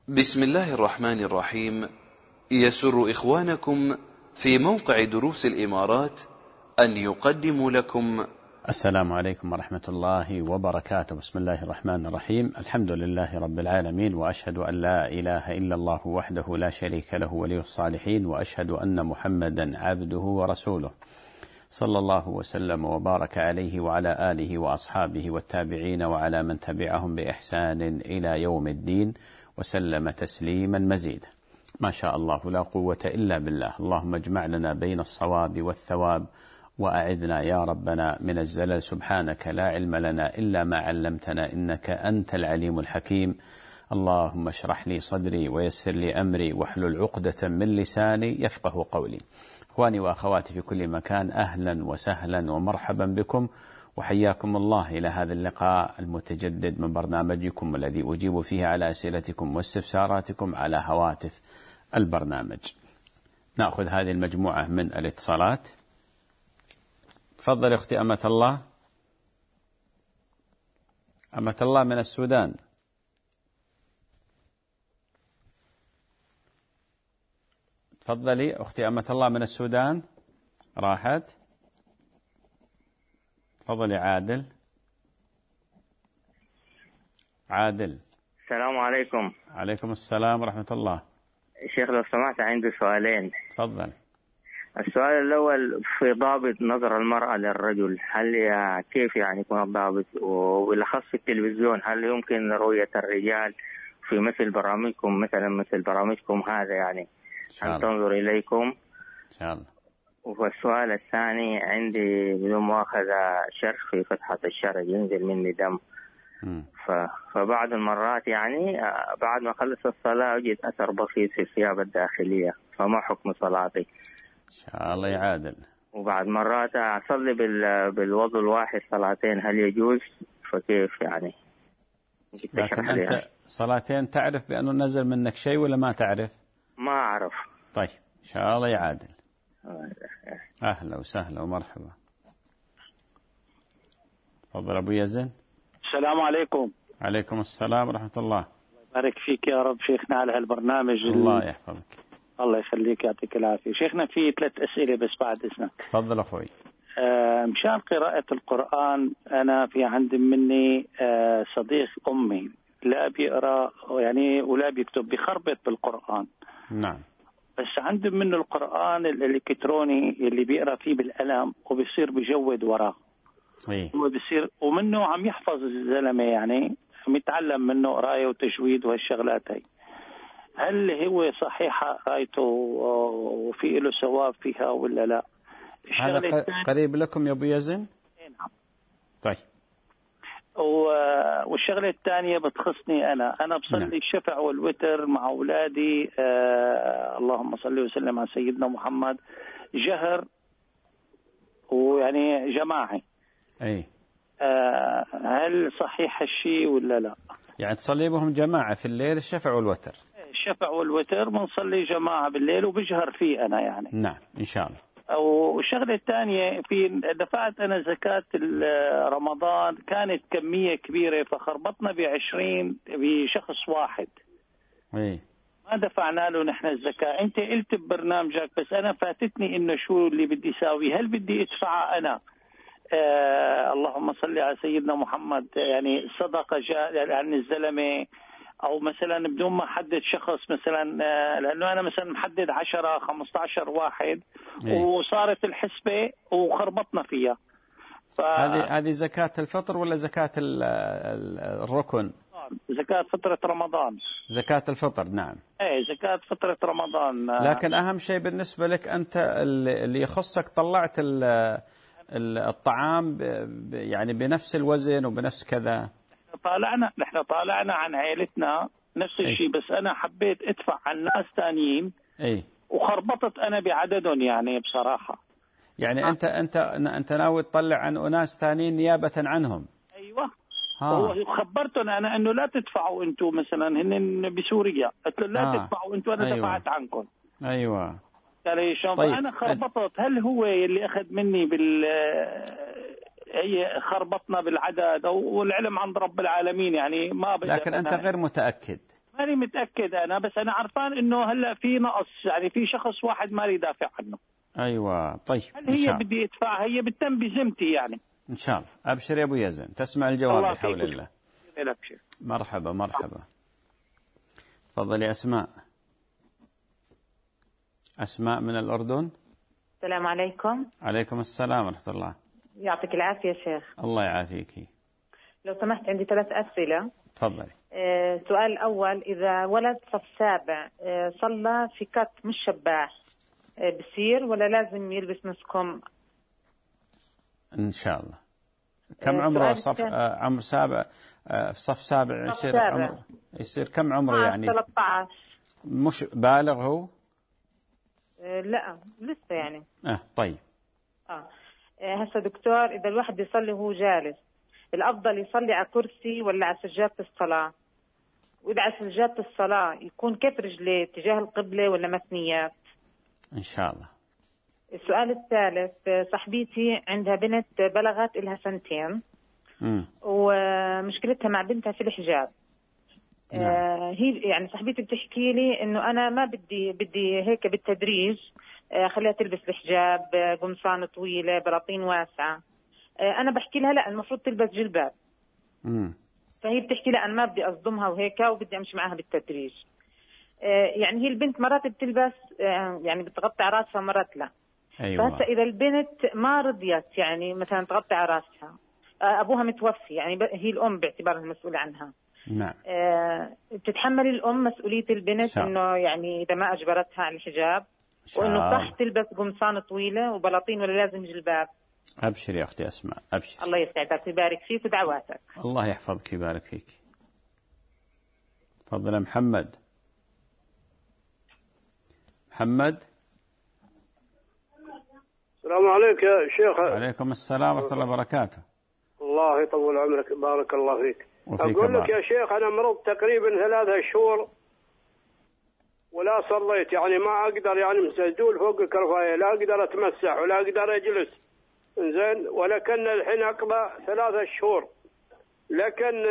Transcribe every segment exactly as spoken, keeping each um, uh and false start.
بسم الله الرحمن الرحيم. يسر إخوانكم في موقع دروس الإمارات أن يقدموا لكم السلام عليكم ورحمة الله وبركاته. بسم الله الرحمن الرحيم. الحمد لله رب العالمين، وأشهد أن لا إله إلا الله وحده لا شريك له ولي الصالحين، وأشهد أن محمدا عبده ورسوله صلى الله وسلم وبارك عليه وعلى آله وأصحابه والتابعين وعلى من تبعهم بإحسان إلى يوم الدين، وسلم تسليما مزيدا. ما شاء الله لا قوة إلا بالله. اللهم اجمع لنا بين الصواب والثواب، وأعذنا يا ربنا من الزلل. سبحانك لا علم لنا إلا ما علمتنا، إنك أنت العليم الحكيم. اللهم اشرح لي صدري ويسر لي أمري واحلل عقدة من لساني يفقه قولي. إخواني وأخواتي في كل مكان، أهلا وسهلا ومرحبا بكم، وحياكم الله إلى هذا اللقاء المتجدد من برنامجكم الذي أجيب فيه على أسئلتكم واستفساراتكم على هواتف البرنامج. نأخذ هذه المجموعة من الاتصالات. تفضل أختي أمة الله. أمة الله من السودان. تفضلي أختي أمة الله من السودان. راحت. تفضلي عادل. عادل. السلام عليكم. عليكم السلام ورحمة الله. شيخ لو سمحت عندي سؤالين. تفضل. السؤال الأول في ضابط نظر المرأة للرجل، هل كيف يعني يكون الضابط؟ وبالأخص في التلفزيون، هل يمكن رؤية الرجال في مثل برامجكم، مثلا مثل برامجكم هذا، يعني هل تنظر إليكم؟ إن شاء الله. والسؤال الثاني عندي بدون مؤاخذة شرخ في فتحة الشرج، ينزل مني دم. ف... فبعض المرات يعني بعد ما خلص الصلاة أجد أثر بسيط في الثياب الداخلية، فما حكم صلاتي؟ إن شاء الله يعادل. وبعد مرات أصلي بال... بالوضوء الواحد صلاتين، هل يجوز؟ فكيف يعني؟ لكن أنت يعني صلاتين تعرف بأنه نزل منك شيء ولا ما تعرف؟ ما أعرف. طيب إن شاء الله يعادل. أهلا وسهلا ومرحبا. تفضل أبو يزن. السلام عليكم. عليكم السلام ورحمة الله. بارك فيك يا رب شيخنا على هالبرنامج. الله يحفظك. الله يخليك، يعطيك العافية. شيخنا في ثلاث أسئلة بس بعد إذنك. تفضل أخوي. آه مشان قراءة القرآن، أنا في عندي مني آه صديق أمي لا بيقرأ يعني ولا بيكتب، بيخربط بالقرآن. نعم. بس عنده منه القرآن الإلكتروني اللي بيقرأ فيه بالقلم وبيصير بيجود وراه. إيه. هو بيصير ومنه عم يحفظ الزلمة، يعني عم يتعلم منه قراية وتجويد وهالشغلات هي. هل هو صحيحة قرايته وفي له ثواب فيها ولا لا؟ هذا قريب لكم يا أبو يزن؟ نعم. طيب. والشغلة الثانية بتخصني أنا أنا بصلي نعم. الشفع والوتر مع أولادي، آه اللهم صل وسلم على سيدنا محمد، جهر ويعني جماعي. أي. آه هل صحيح هالشيء ولا لا؟ يعني تصلي بهم جماعة في الليل الشفع والوتر؟ الشفع والوتر بنصلي جماعة بالليل وبجهر فيه أنا يعني. نعم إن شاء الله. والشغلة الثانية، في دفعت أنا زكاة رمضان كانت كمية كبيرة، فخربطنا بعشرين بشخص واحد. إيه. ما دفعنا له نحن الزكاة. أنت قلت ببرنامجك بس أنا فاتتني إنه شو اللي بدي ساوي. هل بدي أدفع أنا آه اللهم صل على سيدنا محمد يعني صدقة جاء عن الزلمة، أو مثلا بدون ما أحدد شخص مثلا، لأنه أنا مثلا محدد عشرة خمسة عشر واحد. إيه. وصارت الحسبة وخربطنا فيها. ف... هذه هذه زكاة الفطر ولا زكاة الركن؟ زكاة فطرة رمضان. زكاة الفطر نعم. إيه زكاة فطرة رمضان. لكن أهم شيء بالنسبة لك أنت اللي يخصك طلعت الطعام يعني بنفس الوزن وبنفس كذا. طالعنا نحن طالعنا عن عائلتنا نفس الشيء. بس أنا حبيت أدفع عن ناس ثانيين. أي. وخربطت أنا بعددهم يعني بصراحة. يعني أنت أنت أنت ناوي تطلع عن أناس ثانيين نيابة عنهم. أيوة. هو خبرتهم أنا إنه لا تدفعوا أنتم مثلا، هن بسوريا قلت له لا آه. تدفعوا أنتم، أنا أيوة. دفعت عنكم. أيوة. طيب. أنا خربطت. هل هو اللي أخذ مني بال هي خربطنا بالعدد والعلم عند رب العالمين يعني ما. لكن أنت غير متأكد. ماني متأكد أنا، بس أنا عرفان إنه هلا في نقص، يعني في شخص واحد مالي يدافع عنه. أيوة طيب. هل هي بدي أدفعها؟ هي بتتم بذمتي يعني. إن شاء الله. أبشر يا أبو يزن، تسمع الجواب بحول الله. الله. مرحبا مرحبا. تفضل يا أسماء. أسماء من الأردن. السلام عليكم. عليكم السلام ورحمة الله. يعطيك العافية شيخ. الله يعافيك. لو سمحت عندي ثلاث أسئلة. تفضلي. آه، السؤال الأول، إذا ولد صف سابع آه، صلى في كت مش شباح آه، بصير ولا لازم يلبس مسكم؟ إن شاء الله. كم آه عمره صف آه عمر سابع آه صف سابع يصير سابع. عمر يصير كم عمره يعني؟ ثلاثة عشر. مش بالغ هو؟ آه لا لسه يعني. اه طيب. اه هسه دكتور، إذا الواحد يصلي وهو جالس الأفضل يصلي على كرسي ولا على سجادة الصلاة؟ وإذا على سجادة الصلاة يكون كيف رجليه، تجاه القبلة ولا مثنيات؟ إن شاء الله. السؤال الثالث، صاحبتي عندها بنت بلغت إلها سنتين م. ومشكلتها مع بنتها في الحجاب. نعم. آه هي يعني صاحبتي بتحكي لي إنه أنا ما بدي بدي هيك بالتدريج آه خليها تلبس الحجاب، آه قمصان طويلة، بلاطين واسعة. آه أنا بحكي لها لا، المفروض تلبس جلباب. م. فهي بتحكي لها أنا ما بدي أصدمها وهيك، وبدي أمشي معها بالتدريج. آه يعني هي البنت مرات بتلبس آه يعني بتغطي على راسها، مرات لا. أيوة. فهسه إذا البنت ما رضيت يعني مثلا تغطي على راسها، آه أبوها متوفي، يعني هي الأم باعتبارها المسؤولة عنها. نعم. آه بتتحمل الأم مسؤولية البنت إنه يعني إذا ما أجبرتها على الحجاب، وإنه صح تلبس قمصان طويلة وبلاطين ولا لازم جلباب؟ أبشر يا أختي أسماء، أبشر. الله يسعدك ويبارك فيك ودعواتك. الله يحفظك ويبارك فيك. تفضل محمد. محمد. السلام عليك يا شيخ. عليكم السلام ورحمة الله وبركاته. الله يطول عمرك، بارك الله فيك. وفيك أقول لك يا شيخ، أنا مرض تقريبا ثلاثة شهور ولا صليت، يعني ما أقدر، يعني مسدول فوق الكرفاية، لا أقدر أتمسح ولا أقدر أجلس زين، ولكن الحين أقضى ثلاثة شهور، لكن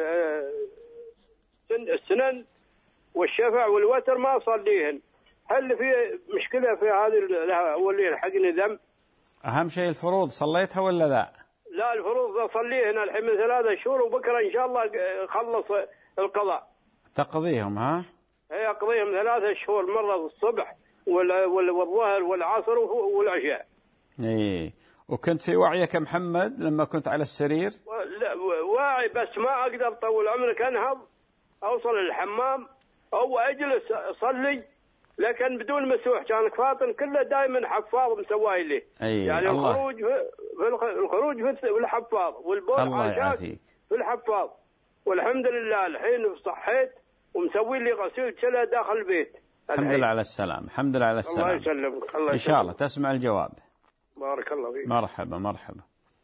السنن والشفع والوتر ما أصليهن. هل في مشكلة في هذه واللي يلحقني ذنب؟ أهم شيء الفروض صليتها ولا لا؟ لا الفروض أصليهن الحين من ثلاثة شهور، وبكرة إن شاء الله خلص القضاء. تقضيهم ها؟ هي أقضيهم ثلاثة شهور، مرة الصبح والظهر والعصر والعشاء. إيه، وكنت في وعيك محمد لما كنت على السرير؟ لا واعي، بس ما أقدر طول عمرك أنهض أوصل الحمام أو أجلس أصلي، لكن بدون مسوح. كان فاطن كله دائما حفاظ مسواي لي. أيه يعني الله. الخروج في الخروج في الحفاظ والبول عشاك في الحفاظ. والحمد لله الحين صحيت ومسوي لي غسيل كلى داخل البيت. الحمد لله على السلام، الحمد لله على السلام. الله يسلمك. الله إن شاء الله تسمع الجواب. بارك الله فيك. مرحبا مرحبا.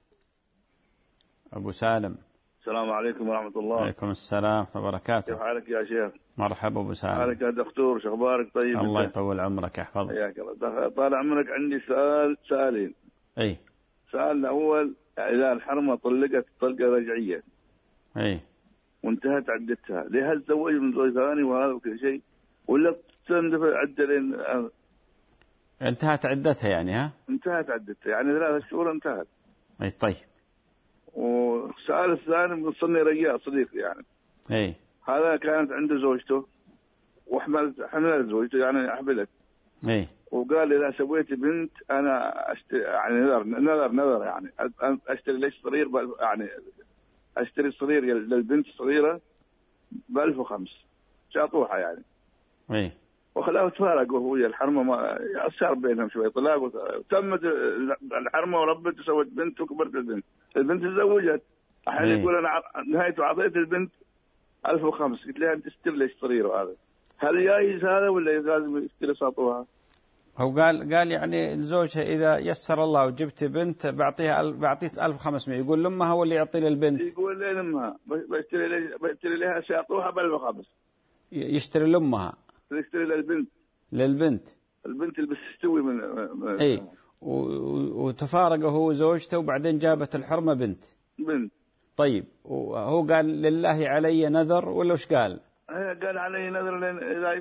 أبو سالم. السلام عليكم ورحمة الله. وعليكم السلام ورحمة الله وبركاته. كيف حالك يا شيخ؟ مرحبا أبو سالم. حالك يا دكتور، شو أخبارك؟ طيب. الله يطول عمرك يحفظك. حياك الله. طال عمرك، عندي سؤال سؤالين. أي. السؤال الأول، إذا الحرمة طلقت طلقة رجعية. أي. وانتهت عدتها، ليه هل تزوج من زوج ثاني وهذا وكل شيء، ولا تندفع عدتين؟ انتهت عدتها يعني ها؟ انتهت عدتها يعني ثلاثة شهور انتهت. أي طيب. والسؤال الثاني، وصلني رجاء صديق يعني. اي. هذا كانت عنده زوجته وحملت حملت زوجته يعني حملت. اي. وقال اذا سويت بنت انا أشتري يعني نذر نذر نذر يعني اشتري ليش صغير يعني اشتري صغير للبنت الصغيره ب ألف وخمسة شاطوها يعني. اي. وخلاه تفارق وهو الحرمه ما صار بينهم شوي طلاق، وتمت الحرمه وربت وسوت بنت وكبرت البنت. البنت تزوجت الحين يقول انا نهايته اعطيت البنت ألف وخمسة، قلت لها انت اشتري ليش صغير هذا، هل جايز هذا ولا لازم يشتري ساطوها؟ هو قال قال يعني لزوجها اذا يسر الله وجبت بنت بعطيها بعطيك ألف وخمسمائة، يقول لامها هو اللي يعطي للبنت. يقول لي لامها بشتري بشتري لها ساطوها ب ألف وخمسة. يشتري لامها. يشتري للبنت. للبنت. البنت اللي بتستوي من, من اي وتفارقه هو وزوجته وبعدين جابت الحرمه بنت. بنت. طيب وهو قال لله علي نذر ولا وش قال؟ قال علي نذر لأن إذا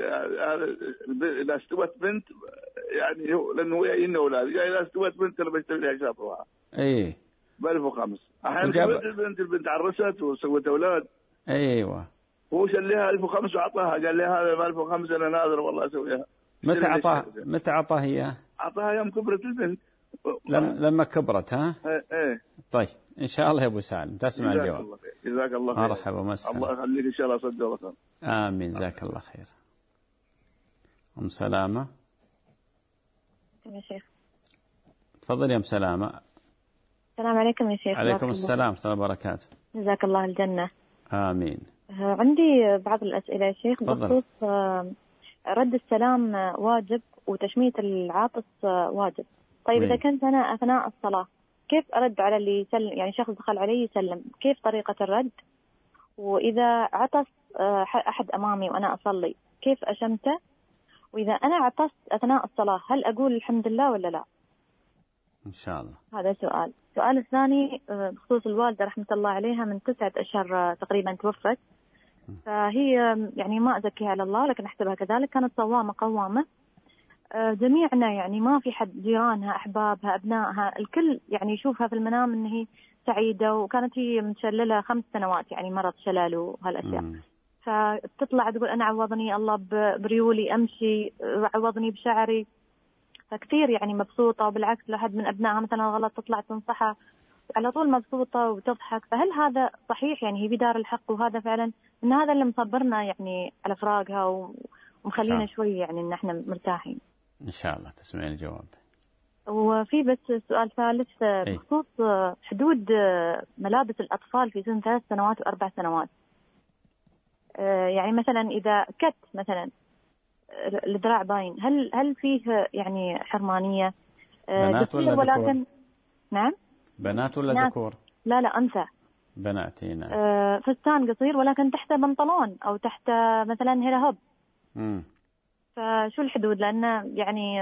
إذا استوت بنت يعني لأنه وياي أولاد إذا استوت بنت أنا بشتري لها شاطرها. إيه. بألف وخمس. أحيانا كبرت البنت البنت عرست وسوت أولاد. أيوة. هو شليها ألف وخمس وعطاها قال لي هذا بألف وخمس أنا ناظر والله أسويها. متى عطاها متى عطاها هي؟ عطاها يوم كبرت البنت. لم لما كبرت ها؟ إيه إيه. طيب إن شاء الله يا أبو سالم تسمع جزاك الجواب. الله خير. جزاك الله خير. مرحبا ومسهلا. الله يخليك إن شاء الله صدق خير. آمين جزاك الله خير. أم سلامة. يا شيخ. تفضل يا أم سلامة. السلام عليكم يا شيخ. عليكم السلام ورحمة الله وبركاته. جزاك الله الجنة. آمين. عندي بعض الأسئلة يا شيخ تفضل. بخصوص رد السلام واجب وتشميت العاطس واجب. طيب مين. إذا كنت أنا أثناء الصلاة كيف أرد على اللي يسلم، يعني شخص دخل علي يسلم، كيف طريقة الرد؟ وإذا عطس أحد أمامي وأنا أصلي كيف أشمته؟ وإذا أنا عطست أثناء الصلاة هل أقول الحمد لله ولا لا؟ إن شاء الله. هذا سؤال. السؤال الثاني بخصوص الوالدة رحمة الله عليها، من تسعة أشهر تقريبا توفت، فهي يعني ما أزكيها على الله لكن أحسبها كذلك، كانت صوامة قوامة، جميعنا يعني ما في حد، جيرانها أحبابها أبنائها الكل يعني يشوفها في المنام إن هي سعيدة، وكانت هي متشللة خمس سنوات يعني مرض شلل وهالأشياء. م. فتطلع تقول أنا عوضني الله بريولي أمشي، عوضني بشعري، فكثير يعني مبسوطة. وبالعكس لو حد من أبنائها مثلا غلط تطلع تنصحها على طول مبسوطة وتضحك. فهل هذا صحيح؟ يعني هي بدار الحق، وهذا فعلا إن هذا اللي مصبرنا يعني على فراقها ومخلينا شوي يعني إن احنا مرتاحين. إن شاء الله تسمعين الجواب. وفي بس سؤال ثالث بخصوص حدود ملابس الأطفال في سن ثلاث سنوات وأربع سنوات. يعني مثلا إذا كت مثلا الذراع باين، هل هل فيه يعني حرمانية؟ بنات ولا ذكور؟ ولكن نعم. بنات ولا ذكور؟ لا لا أنثى. بنات. نعم. آه فستان قصير ولكن تحته بنطلون أو تحته مثلا هيلا هوب. امم فشو الحدود؟ لأنه يعني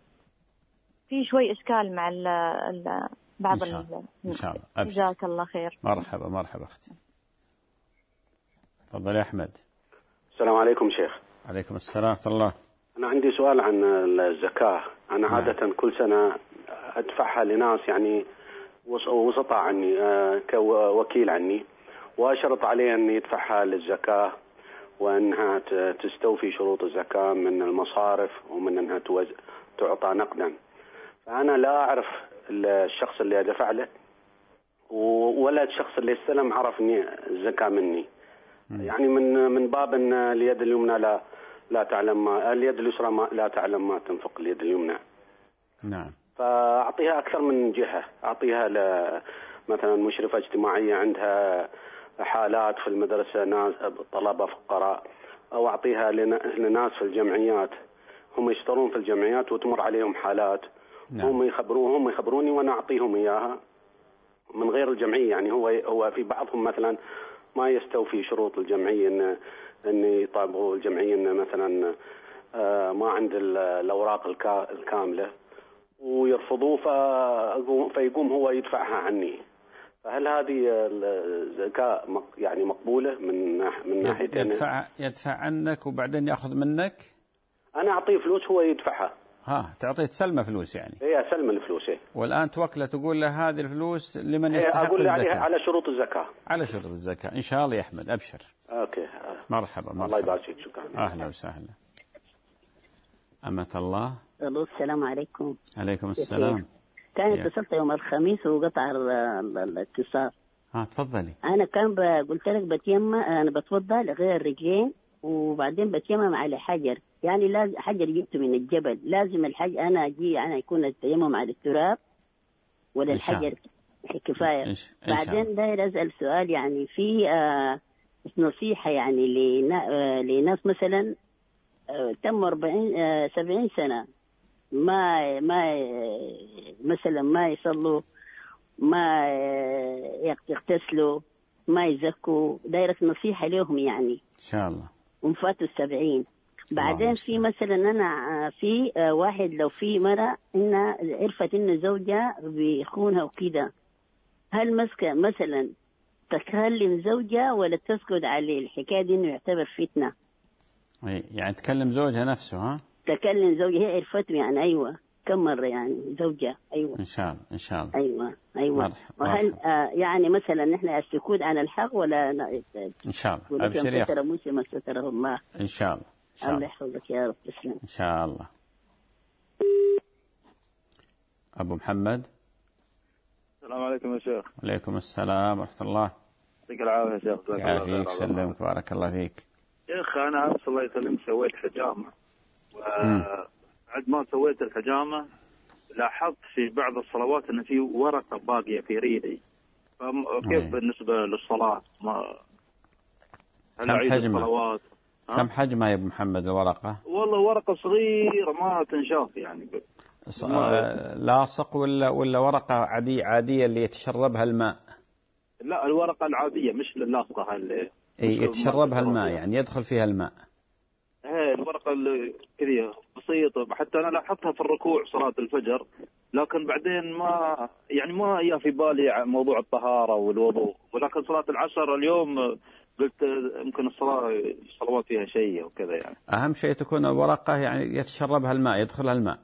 في شوي إشكال مع ال ال بعض. إن شاء الله. إن شاء الله. أبشر. جزاك الله خير. مرحبا مرحبا أختي. تفضل يا أحمد. السلام عليكم شيخ. عليكم السلام ورحمة الله. أنا عندي سؤال عن الزكاة. أنا نعم. عادة كل سنة أدفعها لناس يعني وسطاء عني كوكيل عني، وأشرط عليه أن يدفعها للزكاة وأنها تستوفي شروط الزكاة من المصارف ومن أنها تعطى نقدا. فأنا لا أعرف الشخص اللي أدفع له ولا الشخص اللي استلم عرف أني الزكاة مني. يعني من من باب أن اليد اليمنى لا لا تعلم ما اليد اليسرى ما لا تعلم ما تنفق اليد اليمنى. نعم. فأعطيها أكثر من جهة، أعطيها مثلا مشرفة اجتماعية عندها حالات في المدرسة، ناس طلبة فقراء، أو أعطيها لناس في الجمعيات هم يشترون في الجمعيات وتمر عليهم حالات. نعم. هم يخبروهم يخبروني وأنا أعطيهم إياها من غير الجمعية. يعني هو هو في بعضهم مثلا ما يستوفي شروط الجمعية إن إن يطالبوا الجمعية إن مثلا ما عند الأوراق الكاملة ويرفضوه، فيقوم هو يدفعها عني. فهل هذه الزكاة يعني مقبولة من من ناحية يدفع يدفع عنك وبعدين يأخذ منك؟ أنا أعطيه فلوس هو يدفعها. ها تعطيه تسلمه فلوس يعني؟ هي سلم الفلوس. هي. والآن توكله تقول له هذه الفلوس لمن يستحق أقول الزكاة. عليها على شروط الزكاة. على شروط الزكاة إن شاء الله يا أحمد أبشر. أوكي. مرحبا مرحبا. الله يبارك فيك. شكرا. أهلا وسهلا. أمة الله. ألو السلام عليكم. عليكم السلام. كان اتصلت يوم الخميس وقطع الاتصال. ها تفضلي. أنا كان قلت لك بتيمم، أنا بتوضأ لغير رجلين وبعدين بتيمم على حجر، يعني لازم حجر جبته من الجبل، لازم الحجر أنا أجي أنا يكون التيمم على التراب ولا الحجر كفاية؟ إنش... بعدين داير أسأل سؤال، يعني في آه نصيحة يعني لنا آه لناس مثلا آه تم أربعين آه سبعين سنة ما ما آه مثلا ما يصلوا، ما آه يغتسلوا، ما يزكوا، دايرة نصيحة لهم يعني إن شاء الله. ومفاتوا السبعين. بعدين في مثلا أنا في واحد لو في مرة إن عرفت إن زوجها بيخونها وكده، هل مسكة مثلا تكلم زوجها ولا تسكت عليه؟ الحكاية دي إنه يعتبر فتنة. يعني تكلم زوجها نفسه؟ ها، تكلم زوجها، هي عرفت يعني. أيوة، كم مرة يعني زوجها. أيوة إن شاء الله إن شاء الله. أيوة أيوة. مرحب. وهل مرحب. آه يعني مثلا نحن السكوت عن الحق ولا إن شاء الله. أبشر يا أخي. موسى ما ستره الله. إن شاء الله. إن شاء الله. الله يحفظك يا رب. تسلم. إن شاء الله. أبو محمد. السلام عليكم يا شيخ. عليكم السلام ورحمة الله. يعطيك العافية يا شيخ. يعافيك سلمك بارك الله فيك. شيخ أنا أمس الله يسلمك سويت حجامة، وبعد ما سويت الحجامة لاحظت في بعض الصلوات أن في ورقة باقية في ريدي، فكيف بالنسبة للصلاة؟ ما هل أعيد الصلوات؟ كم حجمها يا أبو محمد الورقة؟ والله ورقة صغيرة ما تنشاف يعني. ص... لاصق ولا ولا ورقة عادية عادية اللي يتشربها الماء؟ لا الورقة العادية مش اللاصقة اللي اي يتشربها الماء يعني يدخل فيها الماء. ايه الورقة اللي كذا بسيطة، حتى أنا لاحظتها في الركوع صلاة الفجر، لكن بعدين ما يعني ما هي في بالي موضوع الطهارة والوضوء، ولكن صلاة العصر اليوم قلت يمكن الصلاة الصلوات فيها شيء وكذا يعني. أهم شيء تكون الورقة يعني يتشربها الماء يدخلها الماء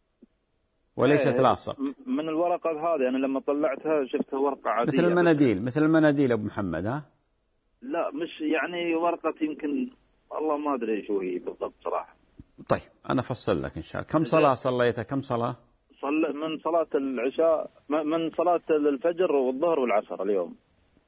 وليست ايه لاصق. من الورقة هذه يعني لما طلعتها شفتها ورقة عادية مثل المناديل مثل المناديل أبو محمد. ها لا مش يعني ورقة يمكن والله ما أدري شو هي بالضبط صراحة. طيب أنا أفصل لك إن شاء الله. كم صلاة صليتها؟ كم صلاة؟ صل من صلاة العشاء من صلاة الفجر والظهر والعصر اليوم.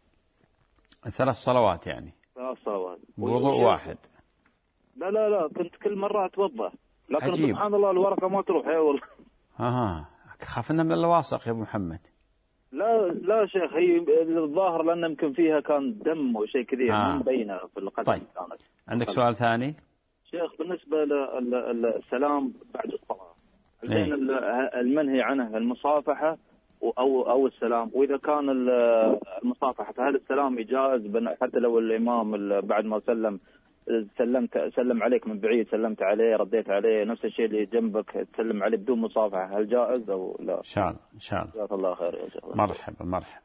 ثلاث صلوات يعني. ثلاث صلوات. بوضوء واحد. لا لا لا كنت كل مرة أتوضأ، لكن عجيب. سبحان الله الورقة ما تروح يا والله. ها خافنا من اللواصق يا أبو محمد. لا لا شيخ، هي الظاهر لأن يمكن فيها كان دم وشيء كذي ما مبينة في القدم. طيب كانت. عندك سؤال ثاني؟ شيخ بالنسبة للسلام بعد الصلاة، زين المنهي عنه المصافحة أو أو السلام، وإذا كان المصافحة فهل السلام جائز حتى لو الإمام بعد ما سلم سلمت سلم عليك من بعيد سلمت عليه رديت عليه نفس الشيء اللي جنبك تسلم عليه بدون مصافحة، هل جائز أو لا؟ إن شاء الله إن شاء الله. جزاك الله خير يا شيخ. مرحبا مرحبا.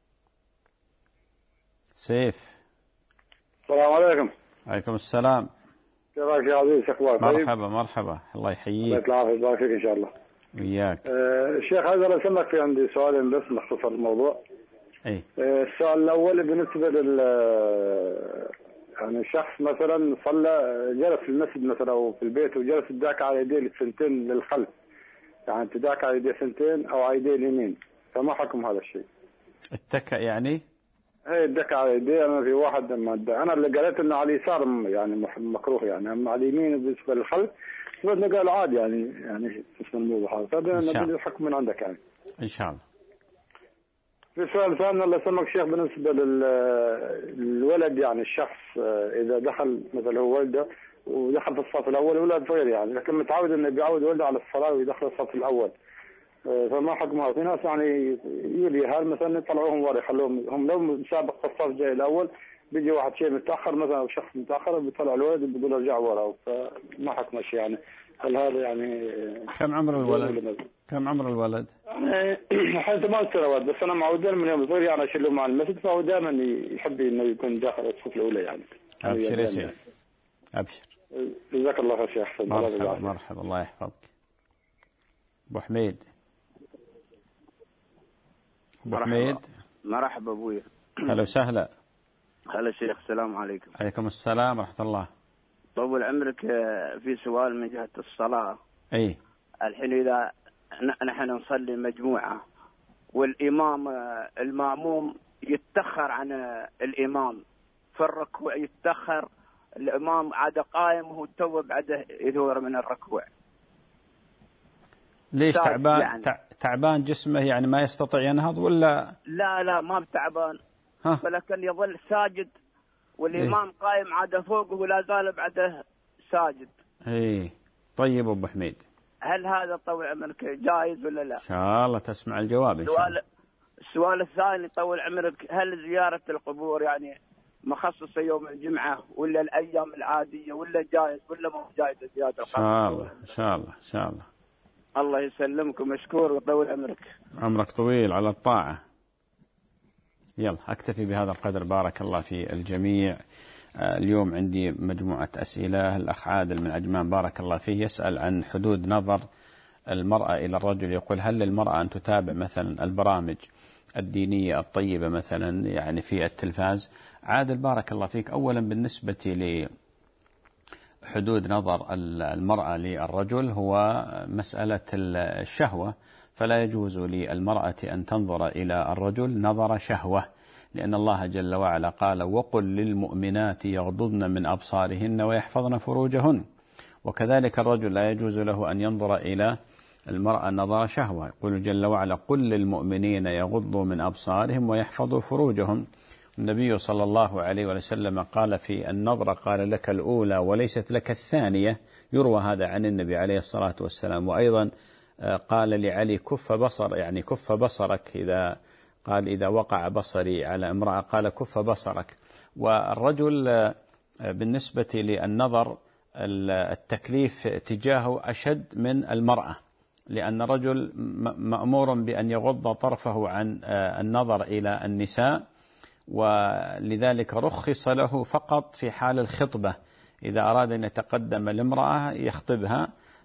سيف. السلام عليكم. عليكم السلام. كيفك يا عزيز؟ اخبارك؟ مرحبا مرحبا الله يحييك. الله يعافيك ويبارك فيك ان شاء الله. وياك. أه الشيخ هذا لو سمحت في عندي سؤالين بس مخصوص الموضوع. اي. أه السؤال الاول بالنسبه لل يعني شخص مثلا صلى جلس في المسجد مثلا او في البيت وجلس اداك على يديه السنتين للخلف، يعني تداك على يديه سنتين او على يديه اليمين، فما حكم هذا الشيء؟ اتكأ يعني؟ ايه اداك على يديه. انا في واحد لما انا اللي قريت انه على اليسار يعني مكروه يعني، اما على اليمين بالنسبه للخلف بدنا قال عادي يعني يعني اسم الموضوع هذا، فبدنا الحكم من عندك يعني. ان شاء الله. في سؤال ثاني الله يسلمك شيخ بالنسبه للولد، يعني الشخص اذا دخل مثلا هو ولده ودخل في الصف الاول ولد صغير يعني، لكن متعود انه بيعود ولده على الصلاه ويدخل الصف الاول، فما حكمها؟ في ناس يعني يولي هال مثلا يطلعوهم ورا يخلوهم هم لو مسابق في الصف جاي الاول بيجي واحد شيء متاخر مثلا او شخص متاخر بيطلع الولد بيقول ارجع ورا، فما حكم شيء يعني. هل هذا يعني كم عمر الولد؟ كم عمر الولد؟ يعني ثمان سنوات بس انا معودين من يوم صغير يعني اشيله مع المسجد، فهو دائما يحب انه يكون داخل الصف الاولى يعني. ابشر يا شيخ ابشر. جزاك الله خير شيخ. مرحبا مرحبا الله يحفظك. ابو حميد. ابو حميد. مرحبا ابوي. هلا وسهلا. هلا شيخ السلام عليكم. عليكم السلام ورحمة الله. طول عمرك في سؤال من جهة الصلاة. اي. الحين إذا نحن نصلي مجموعة والإمام المأموم يتأخر عن الإمام في الركوع، يتأخر الإمام عاد قائم وهو تو بعده يثور من الركوع. ليش تعبان؟ يعني تعبان جسمه يعني ما يستطيع ينهض ولا؟ لا لا ما بتعبان، ولكن يظل ساجد والإمام إيه؟ قائم عاد فوقه ولا زال بعده ساجد. اي طيب ابو حميد، هل هذا طول عمرك جائز ولا لا؟ ان شاء الله تسمع الجواب ان شاء الله. السؤال الثاني طول عمرك، هل زيارة القبور يعني مخصصة يوم الجمعة ولا الأيام العادية ولا جائز ولا مو جائز زيارة القبور؟ ان شاء الله ان شاء الله ان شاء الله. الله يسلمك ومشكور ويطول عمرك. عمرك طويل على الطاعة. يلا أكتفي بهذا القدر. بارك الله في الجميع. اليوم عندي مجموعة أسئلة. الأخ عادل من عجمان بارك الله فيه يسأل عن حدود نظر المرأة إلى الرجل. يقول هل للمرأة أن تتابع مثلا البرامج الدينية الطيبة مثلا يعني في التلفاز؟ عادل بارك الله فيك، أولا بالنسبة لحدود نظر المرأة للرجل هو مسألة الشهوة، فلا يجوز للمرأة أن تنظر إلى الرجل نظر شهوة، لأن الله جل وعلا قال وقل للمؤمنات يغضضن من أبصارهن ويحفظن فروجهن. وكذلك الرجل لا يجوز له أن ينظر إلى المرأة نظر شهوة. يقول جل وعلا قل للمؤمنين يغضوا من أبصارهم ويحفظوا فروجهم. النبي صلى الله عليه وسلم قال في النظرة قال لك الأولى وليست لك الثانية، يروى هذا عن النبي عليه الصلاة والسلام. وأيضا قال لعلي كف بصر يعني كف بصرك، إذا قال إذا وقع بصري على امرأة قال كف بصرك. والرجل بالنسبة للنظر التكليف تجاهه أشد من المرأة، لأن الرجل مأمور بأن يغض طرفه عن النظر إلى النساء، ولذلك رخص له فقط في حال الخطبة، إذا أراد أن يتقدم لامرأة يخطبها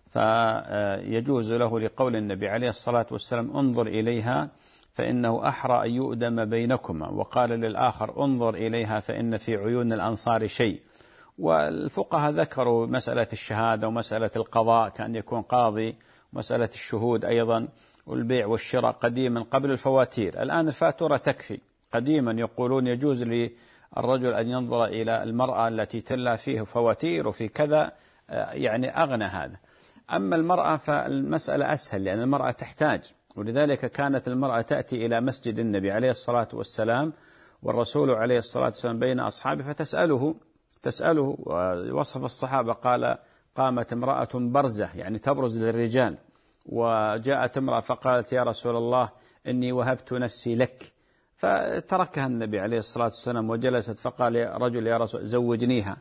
فيجوز له لقول النبي عليه الصلاة والسلام انظر إليها فإنه أحرى أن يؤدم بينكما، وقال للآخر انظر إليها فإن في عيون الأنصار شيء. والفقهاء ذكروا مسألة الشهادة ومسألة القضاء كأن يكون قاضي، مسألة الشهود أيضا، والبيع والشراء قديما قبل الفواتير. الآن الفاتورة تكفي. قديما يقولون يجوز للرجل أن ينظر إلى المرأة التي تلا فيه فواتير وفي كذا، يعني أغنى هذا. أما المرأة فالمسألة أسهل، لأن المرأة تحتاج، ولذلك كانت المرأة تأتي إلى مسجد النبي عليه الصلاة والسلام والرسول عليه الصلاة والسلام بين أصحابه فتسأله تسأله ووصف الصحابة قال قامت امرأة برزة يعني تبرز للرجال، وجاءت امرأة فقالت يا رسول الله إني وهبت نفسي لك، فتركها النبي عليه الصلاة والسلام وجلست، فقال يا رجل يا رسول زوجنيها.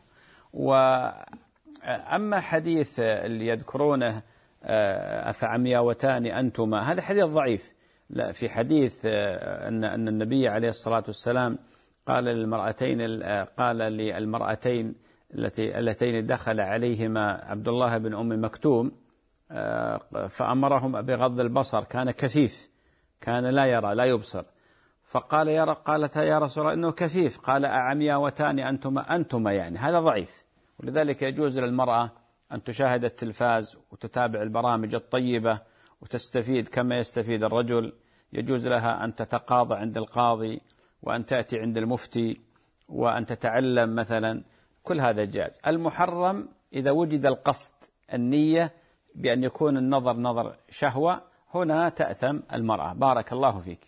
وأما حديث اللي يذكرونه أفعمياوتان أنتما، هذا حديث ضعيف. لا، في حديث أن أن النبي عليه الصلاة والسلام قال للمرأتين قال للمرأتين التي اللتين دخل عليهما عبد الله بن أم مكتوم فأمرهم بغض البصر، كان كفيف، كان لا يرى لا يبصر، فقال يا قالت يا رسول الله إنه كفيف، قال أعمياوتان أنتما أنتما يعني هذا ضعيف. ولذلك يجوز للمرأة أن تشاهد التلفاز وتتابع البرامج الطيبة وتستفيد كما يستفيد الرجل. يجوز لها أن تتقاضى عند القاضي، وأن تأتي عند المفتي، وأن تتعلم مثلا، كل هذا جائز. المحرم إذا وجد القصد النية بأن يكون النظر نظر شهوة، هنا تأثم المرأة. بارك الله فيك.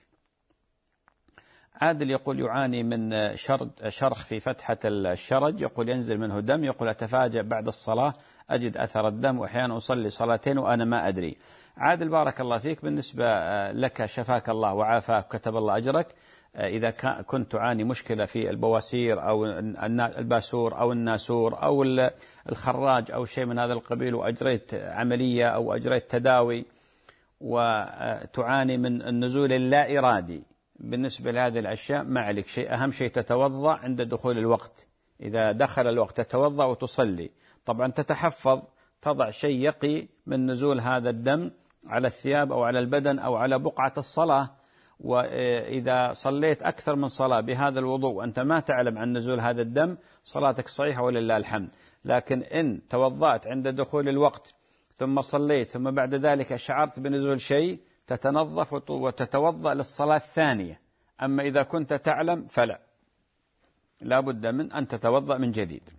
عادل يقول يعاني من شرد شرخ في فتحة الشرج، يقول ينزل منه دم، يقول أتفاجأ بعد الصلاة أجد أثر الدم، وأحيانا أصلي صلاتين وأنا ما أدري. عادل بارك الله فيك، بالنسبة لك شفاك الله وعافاك كتب الله أجرك. إذا كنت تعاني مشكلة في البواسير أو الباسور أو الناسور أو الخراج أو شيء من هذا القبيل، وأجريت عملية أو أجريت تداوي وتعاني من النزول اللا إرادي، بالنسبة لهذه الأشياء ما عليك شيء. أهم شيء تتوضأ عند دخول الوقت، إذا دخل الوقت تتوضأ وتصلي. طبعا تتحفظ، تضع شيء يقي من نزول هذا الدم على الثياب أو على البدن أو على بقعة الصلاة. وإذا صليت أكثر من صلاة بهذا الوضوء وأنت ما تعلم عن نزول هذا الدم صلاتك صحيحة ولله الحمد. لكن إن توضأت عند دخول الوقت ثم صليت ثم بعد ذلك شعرت بنزول شيء، تتنظف وتتوضأ للصلاة الثانية. أما إذا كنت تعلم فلا، لا بد من أن تتوضأ من جديد.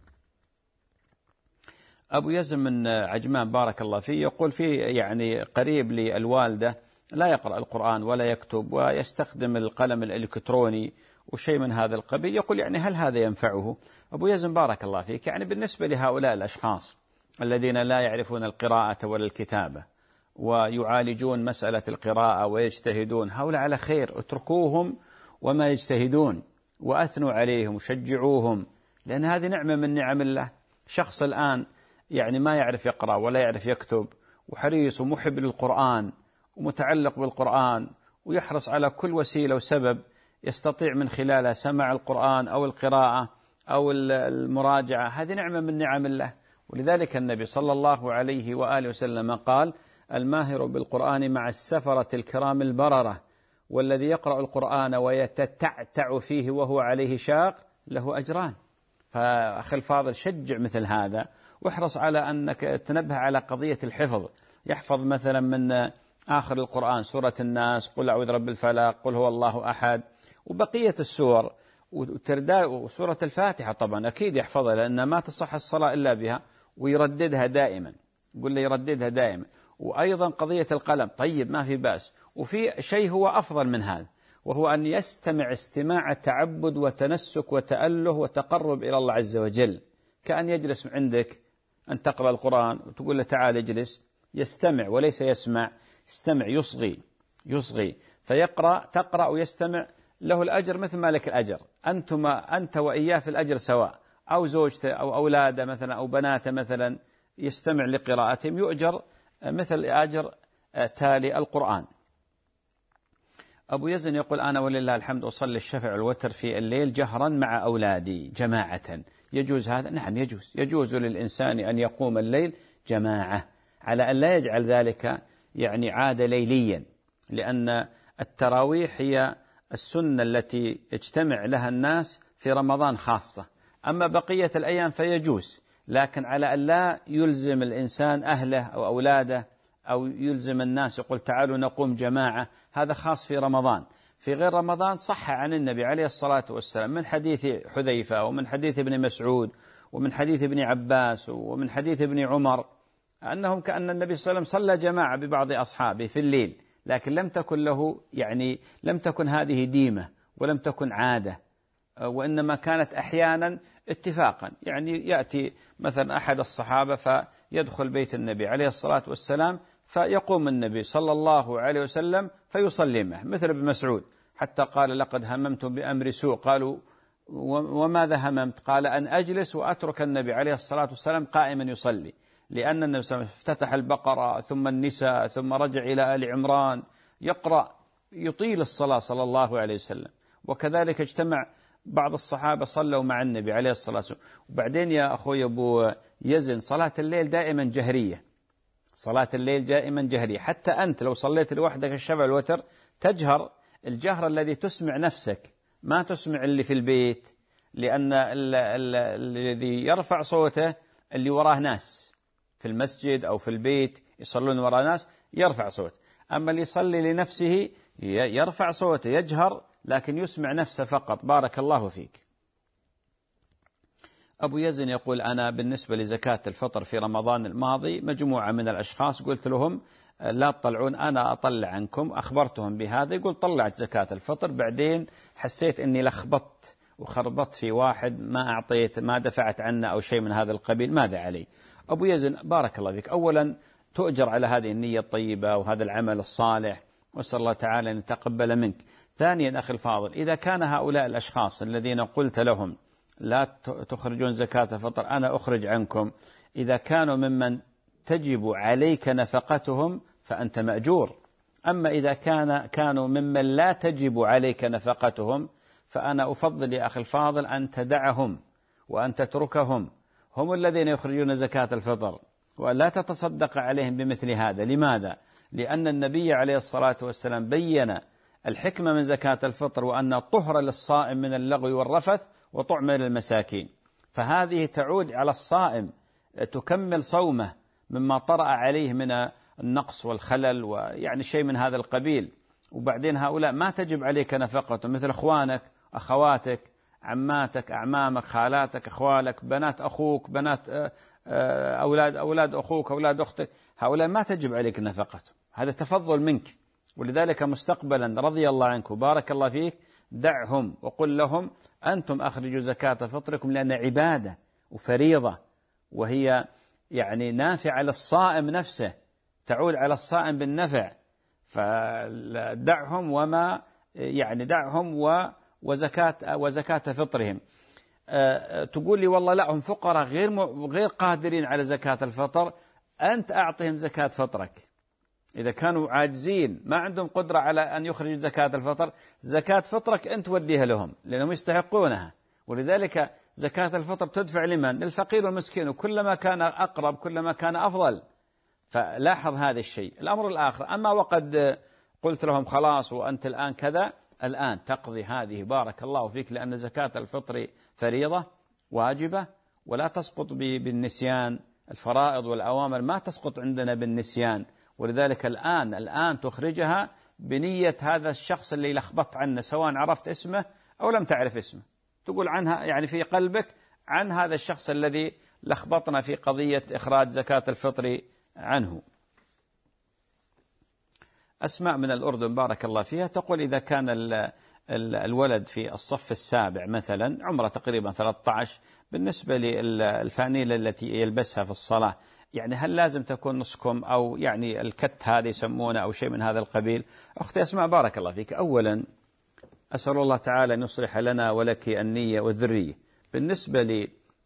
أبو يزن من عجمان بارك الله فيه يقول فيه يعني قريب للوالدة لا يقرأ القرآن ولا يكتب ويستخدم القلم الإلكتروني وشيء من هذا القبيل، يقول يعني هل هذا ينفعه؟ أبو يزن بارك الله فيك، يعني بالنسبة لهؤلاء الأشخاص الذين لا يعرفون القراءة ولا الكتابة ويعالجون مسألة القراءة ويجتهدون، هؤلاء على خير، اتركوهم وما يجتهدون وأثنوا عليهم وشجعوهم، لأن هذه نعمة من نعم الله. شخص الآن يعني ما يعرف يقرأ ولا يعرف يكتب وحريص ومحب للقرآن ومتعلق بالقرآن ويحرص على كل وسيلة وسبب يستطيع من خلالها سماع القرآن أو القراءة أو المراجعة، هذه نعمة من نعم الله. ولذلك النبي صلى الله عليه وآله وسلم قال: الماهر بالقرآن مع السفرة الكرام البررة، والذي يقرأ القرآن ويتتعتع فيه وهو عليه شاق له أجران. فأخي الفاضل، شجع مثل هذا، واحرص على أنك تنبه على قضية الحفظ. يحفظ مثلا من آخر القرآن سورة الناس، قل أعوذ برب الفلق، قل هو الله أحد، وبقية السور، وسورة الفاتحة طبعا أكيد يحفظها، لأن ما تصح الصلاة إلا بها، ويرددها دائما، يقول لي يرددها دائما. وأيضا قضية القلم، طيب ما في بأس. وفي شيء هو أفضل من هذا، وهو أن يستمع استماع تعبد وتنسك وتأله وتقرب إلى الله عز وجل، كأن يجلس عندك أن تقرأ القرآن وتقول له تعال اجلس، يستمع وليس يسمع، يستمع، يصغي يصغي فيقرأ، تقرأ ويستمع، له الأجر مثل ما لك الأجر، أنتما أنت وإياه في الأجر سواء، أو زوجته أو أولاده مثلا أو بناته مثلا يستمع لقراءتهم، يؤجر مثل أجر تالي القرآن. أبو يزن يقول: أنا ولله الحمد أصلي الشفع والوتر في الليل جهرا مع أولادي جماعة، يجوز هذا؟ نعم يجوز، يجوز للإنسان أن يقوم الليل جماعة، على أن لا يجعل ذلك يعني عادة ليليا، لأن التراويح هي السنة التي يجتمع لها الناس في رمضان خاصة، أما بقية الأيام فيجوز، لكن على أن لا يلزم الإنسان أهله أو أولاده أو يلزم الناس يقول تعالوا نقوم جماعة، هذا خاص في رمضان. في غير رمضان صح عن النبي عليه الصلاة والسلام من حديث حذيفة ومن حديث ابن مسعود ومن حديث ابن عباس ومن حديث ابن عمر أنهم كأن النبي صلى الله عليه وسلم صلى جماعة ببعض أصحابه في الليل، لكن لم تكن له يعني لم تكن هذه ديمة ولم تكن عادة، وإنما كانت أحيانا اتفاقا، يعني يأتي مثلا أحد الصحابة فيدخل بيت النبي عليه الصلاة والسلام فيقوم النبي صلى الله عليه وسلم فيصلي معه، مثل ابن مسعود حتى قال: لقد هممت بأمر سوء. قالوا: وماذا هممت؟ قال: أن أجلس وأترك النبي عليه الصلاة والسلام قائما يصلي، لأن النبي صلى الله عليه وسلم افتتح البقرة ثم النساء ثم رجع إلى آل عمران، يقرأ يطيل الصلاة صلى الله عليه وسلم. وكذلك اجتمع بعض الصحابة صلوا مع النبي عليه الصلاة والسلام. وبعدين يا أخوي أبو يزن، صلاة الليل دائما جهرية، صلاة الليل دائما جهرية، حتى أنت لو صليت لوحدك الشفع والوتر تجهر الجهر الذي تسمع نفسك، ما تسمع اللي في البيت، لأن الذي يرفع صوته اللي وراه ناس في المسجد أو في البيت يصلون وراه ناس يرفع صوت، أما اللي يصلي لنفسه يرفع صوته يجهر لكن يسمع نفسه فقط. بارك الله فيك. أبو يزن يقول: أنا بالنسبة لزكاة الفطر في رمضان الماضي مجموعة من الأشخاص قلت لهم لا تطلعون، أنا أطلع عنكم، أخبرتهم بهذا، يقول طلعت زكاة الفطر، بعدين حسيت أني لخبطت وخربطت في واحد ما أعطيت ما دفعت عنه أو شيء من هذا القبيل، ماذا علي؟ أبو يزن بارك الله فيك، أولا تؤجر على هذه النية الطيبة وهذا العمل الصالح، وأسأل الله تعالى أن يتقبل منك. ثانيا أخي الفاضل، إذا كان هؤلاء الأشخاص الذين قلت لهم لا تخرجون زكاة الفطر أنا أخرج عنكم، إذا كانوا ممن تجب عليك نفقتهم فأنت مأجور، أما إذا كان كانوا ممن لا تجب عليك نفقتهم فأنا أفضل يا أخي الفاضل أن تدعهم وأن تتركهم، هم الذين يخرجون زكاة الفطر، ولا تتصدق عليهم بمثل هذا. لماذا؟ لأن النبي عليه الصلاة والسلام بين الحكمة من زكاة الفطر، وأن طهر للصائم من اللغو والرفث وطعم للمساكين، فهذه تعود على الصائم تكمل صومه مما طرأ عليه من النقص والخلل ويعني شيء من هذا القبيل. وبعدين هؤلاء ما تجب عليك نفقتهم، مثل أخوانك أخواتك عماتك أعمامك خالاتك أخوالك بنات أخوك بنات أولاد أولاد أخوك أولاد أختك، هؤلاء ما تجب عليك نفقتهم، هذا تفضل منك. ولذلك مستقبلا رضي الله عنك وبارك الله فيك دعهم وقل لهم أنتم أخرجوا زكاة فطركم، لأن عبادة وفريضة وهي يعني نافعة للصائم نفسه، تعود على الصائم بالنفع، فدعهم وما يعني دعهم و وزكاة وزكاة فطرهم. أه تقول لي والله لا هم فقراء غير غير قادرين على زكاة الفطر، أنت أعطهم زكاة فطرك، إذا كانوا عاجزين ما عندهم قدرة على أن يخرجوا زكاة الفطر، زكاة فطرك أنت توديها لهم لأنهم يستحقونها. ولذلك زكاة الفطر تدفع لمن؟ للفقير والمسكين، وكلما كان أقرب كلما كان أفضل. فلاحظ هذا الشيء. الأمر الآخر، أما وقد قلت لهم خلاص وأنت الآن كذا، الآن تقضي هذه بارك الله فيك، لأن زكاة الفطر فريضة واجبة ولا تسقط بالنسيان. الفرائض والأوامر ما تسقط عندنا بالنسيان، ولذلك الآن الآن تخرجها بنية هذا الشخص اللي لخبطت عنه، سواء عرفت اسمه أو لم تعرف اسمه، تقول عنها يعني في قلبك عن هذا الشخص الذي لخبطنا في قضية إخراج زكاة الفطر عنه. أسماء من الأردن بارك الله فيها تقول إذا كان الولد في الصف السابع مثلا، عمره تقريبا ثلاثة عشر، بالنسبة للفانيلة التي يلبسها في الصلاة، يعني هل لازم تكون نصكم أو يعني الكت هذا يسمونه أو شيء من هذا القبيل؟ أختي أسماء بارك الله فيك، أولا أسأل الله تعالى أن يصلح لنا ولك النية والذرية. بالنسبة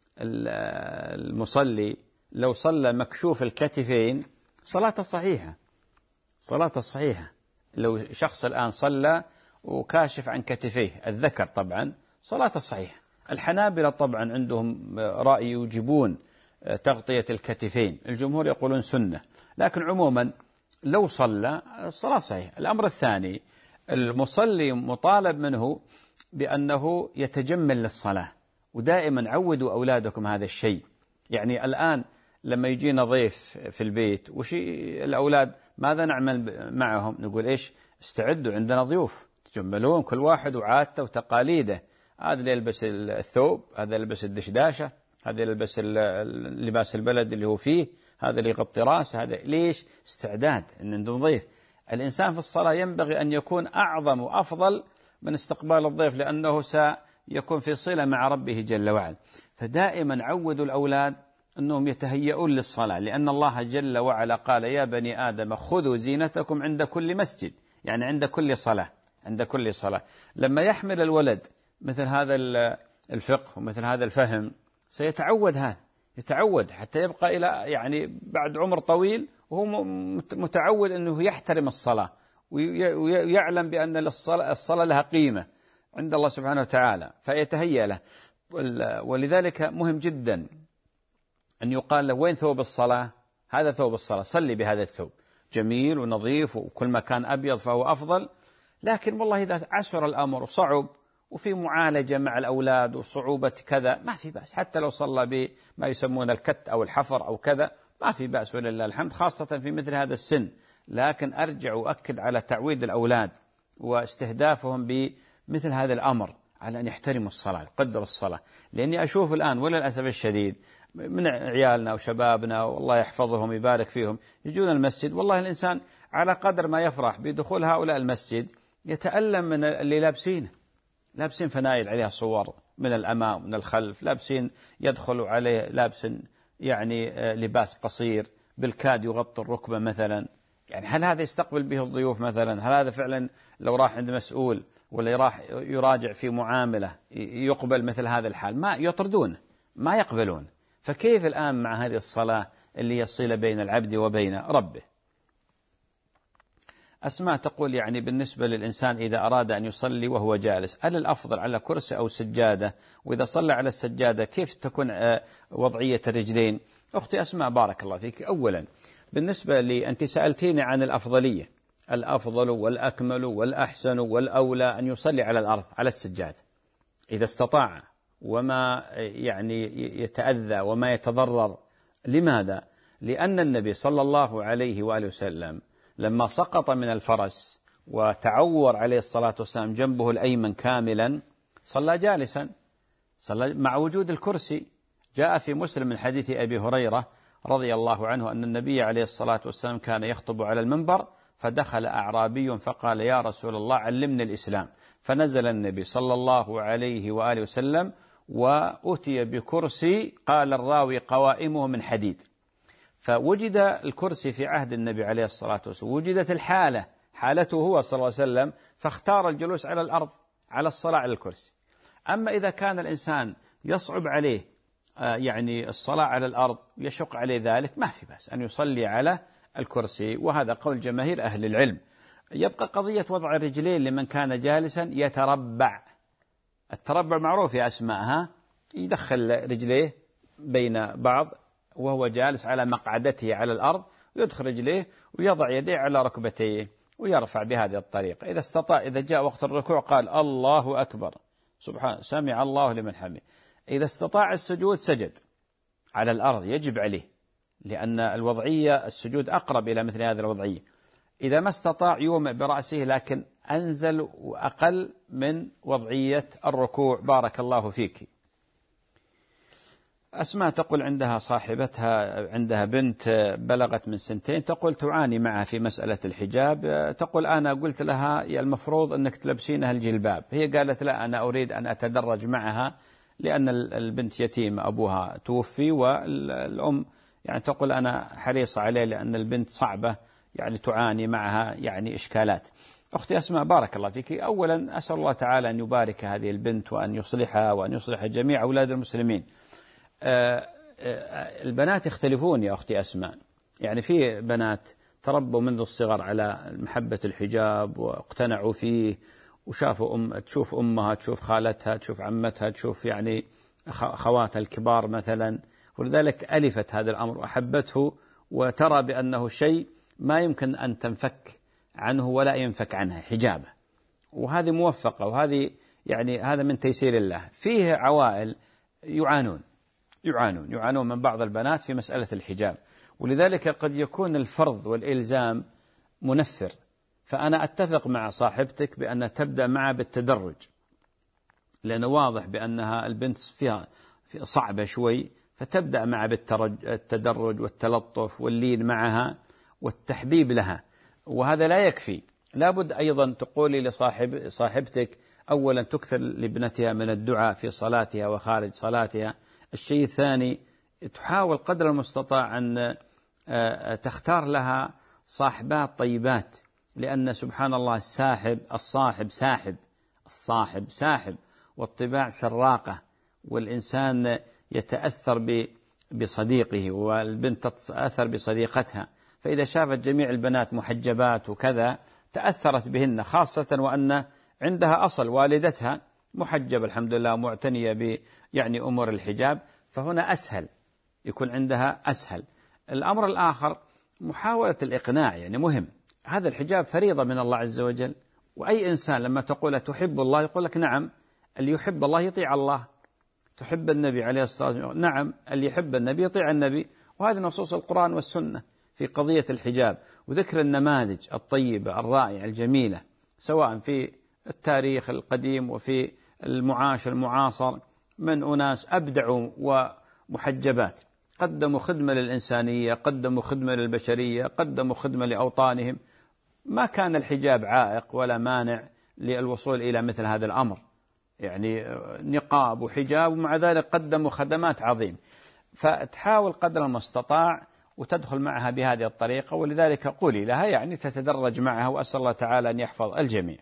للمصلي لو صلى مكشوف الكتفين صلاته صحيحة، صلاته صحيحة. لو شخص الآن صلى وكاشف عن كتفيه الذكر طبعا صلاته صحيحة. الحنابلة طبعا عندهم رأي يوجبون تغطية الكتفين، الجمهور يقولون سنة، لكن عموما لو صلى الصلاة صحيحة. الأمر الثاني، المصلي مطالب منه بأنه يتجمل للصلاة، ودائما عودوا أولادكم هذا الشيء. يعني الآن لما يجينا ضيف في البيت وش الأولاد ماذا نعمل معهم؟ نقول إيش؟ استعدوا عندنا ضيوف، تجملون كل واحد وعادته وتقاليده. هذا اللي يلبس الثوب، هذا يلبس الدشداشة، هذا يلبس اللباس البلد اللي هو فيه، هذا اللي يغطي راسه، هذا ليش؟ استعداد إن عندهم ضيف. الإنسان في الصلاة ينبغي أن يكون أعظم وأفضل من استقبال الضيف، لأنه سيكون في صلة مع ربه جل وعلا. فدائما عودوا الأولاد أنهم يتهيئون للصلاة، لأن الله جل وعلا قال يا بني آدم خذوا زينتكم عند كل مسجد، يعني عند كل صلاة، عند كل صلاة. لما يحمل الولد مثل هذا الفقه ومثل هذا الفهم سيتعود، هذا يتعود حتى يبقى إلى يعني بعد عمر طويل وهو متعود أنه يحترم الصلاة ويعلم بأن الصلاة, الصلاة لها قيمة عند الله سبحانه وتعالى، فيتهيأ له. ولذلك مهم جدا أن يقال له وين ثوب الصلاة؟ هذا ثوب الصلاة، صلي بهذا الثوب، جميل ونظيف وكل ما كان أبيض فهو أفضل. لكن والله إذا عسر الأمر وصعب وفي معالجة مع الأولاد وصعوبة كذا ما في بأس، حتى لو صلى بما يسمون الكت أو الحفر أو كذا ما في بأس ولله الحمد، خاصة في مثل هذا السن. لكن أرجع وأكد على تعويد الأولاد واستهدافهم بمثل هذا الأمر على أن يحترموا الصلاة، يقدروا الصلاة. لأني أشوف الآن وللأسف الشديد من عيالنا وشبابنا والله يحفظهم ويبارك فيهم يجون المسجد، والله الإنسان على قدر ما يفرح بدخول هؤلاء المسجد يتألم من اللي لابسينه، لابسين فنايل عليها صور من الأمام ومن الخلف، لابسين يدخلوا عليه لابس يعني لباس قصير بالكاد يغطي الركبة مثلا. يعني هل هذا يستقبل به الضيوف مثلا؟ هل هذا فعلا لو راح عند مسؤول ولا راح يراجع في معاملة يقبل مثل هذا الحال؟ ما يطردونه، ما يقبلون. فكيف الآن مع هذه الصلاة اللي يصل بين العبد وبين ربه؟ أسماء تقول يعني بالنسبة للإنسان إذا أراد أن يصلي وهو جالس، هل الأفضل على كرسي أو سجادة؟ وإذا صلى على السجادة كيف تكون وضعية الرجلين؟ أختي أسماء بارك الله فيك، أولا بالنسبة لي أنت سألتيني عن الأفضلية، الأفضل والأكمل والأحسن والأولى أن يصلي على الأرض على السجادة إذا استطاع وما يعني يتأذى وما يتضرر. لماذا؟ لأن النبي صلى الله عليه وآله وسلم لما سقط من الفرس وتعور عليه الصلاة والسلام جنبه الأيمن كاملا صلى جالسا، صلى مع وجود الكرسي. جاء في مسلم من حديث أبي هريرة رضي الله عنه أن النبي عليه الصلاة والسلام كان يخطب على المنبر فدخل أعرابي فقال يا رسول الله علمني الإسلام، فنزل النبي صلى الله عليه وآله وسلم وأتي بكرسي قال الراوي قوائمه من حديد. فوجد الكرسي في عهد النبي عليه الصلاة والسلام، وجدت الحالة حالته هو صلى الله عليه وسلم، فاختار الجلوس على الأرض على الصلاة على الكرسي. أما إذا كان الإنسان يصعب عليه يعني الصلاة على الأرض يشق عليه ذلك ما في بأس أن يصلي على الكرسي، وهذا قول جماهير أهل العلم. يبقى قضية وضع الرجلين لمن كان جالسا يتربع. التربع معروف يا أسماءها، يدخل رجليه بين بعض وهو جالس على مقعدته على الأرض، ويدخل رجليه ويضع يديه على ركبتيه ويرفع بهذه الطريقة. إذا استطاع إذا جاء وقت الركوع قال الله أكبر سبحان سمع الله لمن حمده. إذا استطاع السجود سجد على الأرض، يجب عليه، لأن الوضعية السجود أقرب إلى مثل هذه الوضعية. إذا ما استطاع يومئ برأسه، لكن أنزل وأقل من وضعية الركوع. بارك الله فيك. أسماء تقول عندها صاحبتها عندها بنت بلغت من سنتين، تقول تعاني معها في مسألة الحجاب. تقول أنا قلت لها يا المفروض أنك تلبسينها الجلباب، هي قالت لا أنا أريد أن أتدرج معها لأن البنت يتيمة أبوها توفي، والأم يعني تقول أنا حريصة عليه لأن البنت صعبة يعني تعاني معها يعني إشكالات. أختي أسماء بارك الله فيك، أولا أسأل الله تعالى أن يبارك هذه البنت وأن يصلحها وأن يصلح جميع أولاد المسلمين. البنات يختلفون يا أختي أسماء، يعني في بنات تربوا منذ الصغر على محبة الحجاب واقتنعوا فيه، وشافوا أم تشوف أمها تشوف خالتها تشوف عمتها تشوف يعني خواتها الكبار مثلا، ولذلك ألفت هذا الأمر وأحبته، وترى بأنه شيء ما يمكن أن تنفك عنه ولا ينفك عنها حجابه، وهذه موفقة، وهذه يعني هذا من تيسير الله. فيه عوائل يعانون يعانون يعانون من بعض البنات في مسألة الحجاب، ولذلك قد يكون الفرض والإلزام منفر. فأنا أتفق مع صاحبتك بأن تبدأ معها بالتدرج، لأنه واضح بأنها البنت فيها صعبة شوي، فتبدأ معها بالتدرج والتلطف واللين معها والتحبيب لها، وهذا لا يكفي. لابد أيضا تقولي لصاحب صاحبتك أولا تكثر لابنتها من الدعاء في صلاتها وخارج صلاتها. الشيء الثاني تحاول قدر المستطاع أن تختار لها صاحبات طيبات، لأن سبحان الله الساحب الصاحب ساحب الصاحب ساحب والطباع سراقة، والإنسان يتأثر بصديقه والبنت تتأثر بصديقتها. فإذا شافت جميع البنات محجبات وكذا تأثرت بهن، خاصة وأن عندها أصل والدتها محجب الحمد لله معتنية ب يعني أمور الحجاب، فهنا أسهل يكون عندها أسهل. الأمر الآخر محاولة الإقناع، يعني مهم. هذا الحجاب فريضة من الله عز وجل، وأي إنسان لما تقول تحب الله يقول لك نعم، اللي يحب الله يطيع الله. تحب النبي عليه الصلاة والسلام، نعم اللي يحب النبي يطيع النبي. وهذه نصوص القرآن والسنة في قضية الحجاب، وذكر النماذج الطيبة الرائعة الجميلة سواء في التاريخ القديم وفي المعاش المعاصر من أناس أبدعوا ومحجبات، قدموا خدمة للإنسانية، قدموا خدمة للبشرية، قدموا خدمة لأوطانهم. ما كان الحجاب عائق ولا مانع للوصول إلى مثل هذا الأمر، يعني نقاب وحجاب، ومع ذلك قدموا خدمات عظيمة. فتحاول قدر المستطاع وتدخل معها بهذه الطريقة، ولذلك قولي لها يعني تتدرج معها، وأسأل الله تعالى أن يحفظ الجميع.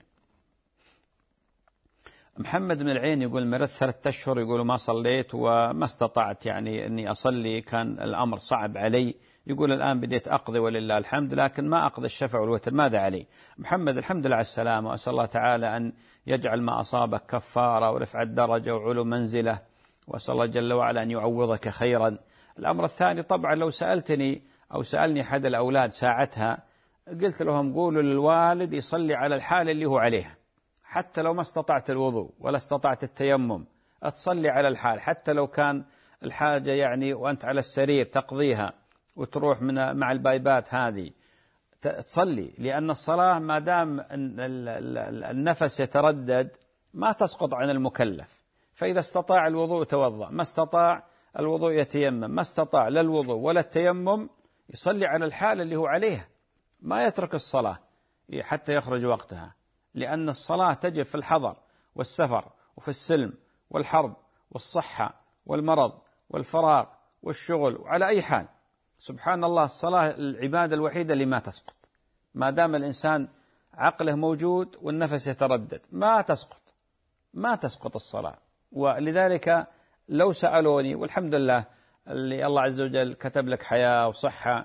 محمد من العين يقول مرت ثلاثة أشهر، يقول ما صليت وما استطعت يعني أني أصلي، كان الأمر صعب علي. يقول الآن بديت أقضي ولله الحمد، لكن ما أقضي الشفع والوتر، ماذا علي؟ محمد الحمد لله على السلامة، وأسأل الله تعالى أن يجعل ما أصابك كفارة ورفع الدرجة وعلو منزلة، وأسأل الله جل وعلا أن يعوضك خيرا. الأمر الثاني طبعا لو سألتني أو سألني أحد الأولاد ساعتها قلت لهم قولوا للوالد يصلي على الحال اللي هو عليها، حتى لو ما استطعت الوضوء ولا استطعت التيمم أتصلي على الحال، حتى لو كان الحاجة يعني وأنت على السرير تقضيها وتروح من مع البايبات هذه تصلي، لأن الصلاة ما دام النفس يتردد ما تسقط عن المكلف. فإذا استطاع الوضوء توضأ، ما استطاع الوضوء يتيمم، ما استطاع لا الوضوء ولا التيمم يصلي على الحال اللي هو عليها، ما يترك الصلاة حتى يخرج وقتها، لأن الصلاة تجب في الحضر والسفر وفي السلم والحرب والصحة والمرض والفراغ والشغل وعلى أي حال. سبحان الله الصلاة العبادة الوحيدة اللي ما تسقط، ما دام الإنسان عقله موجود والنفس يتردد ما تسقط ما تسقط الصلاة. ولذلك لو سألوني، والحمد لله اللي الله عز وجل كتب لك حياة وصحة،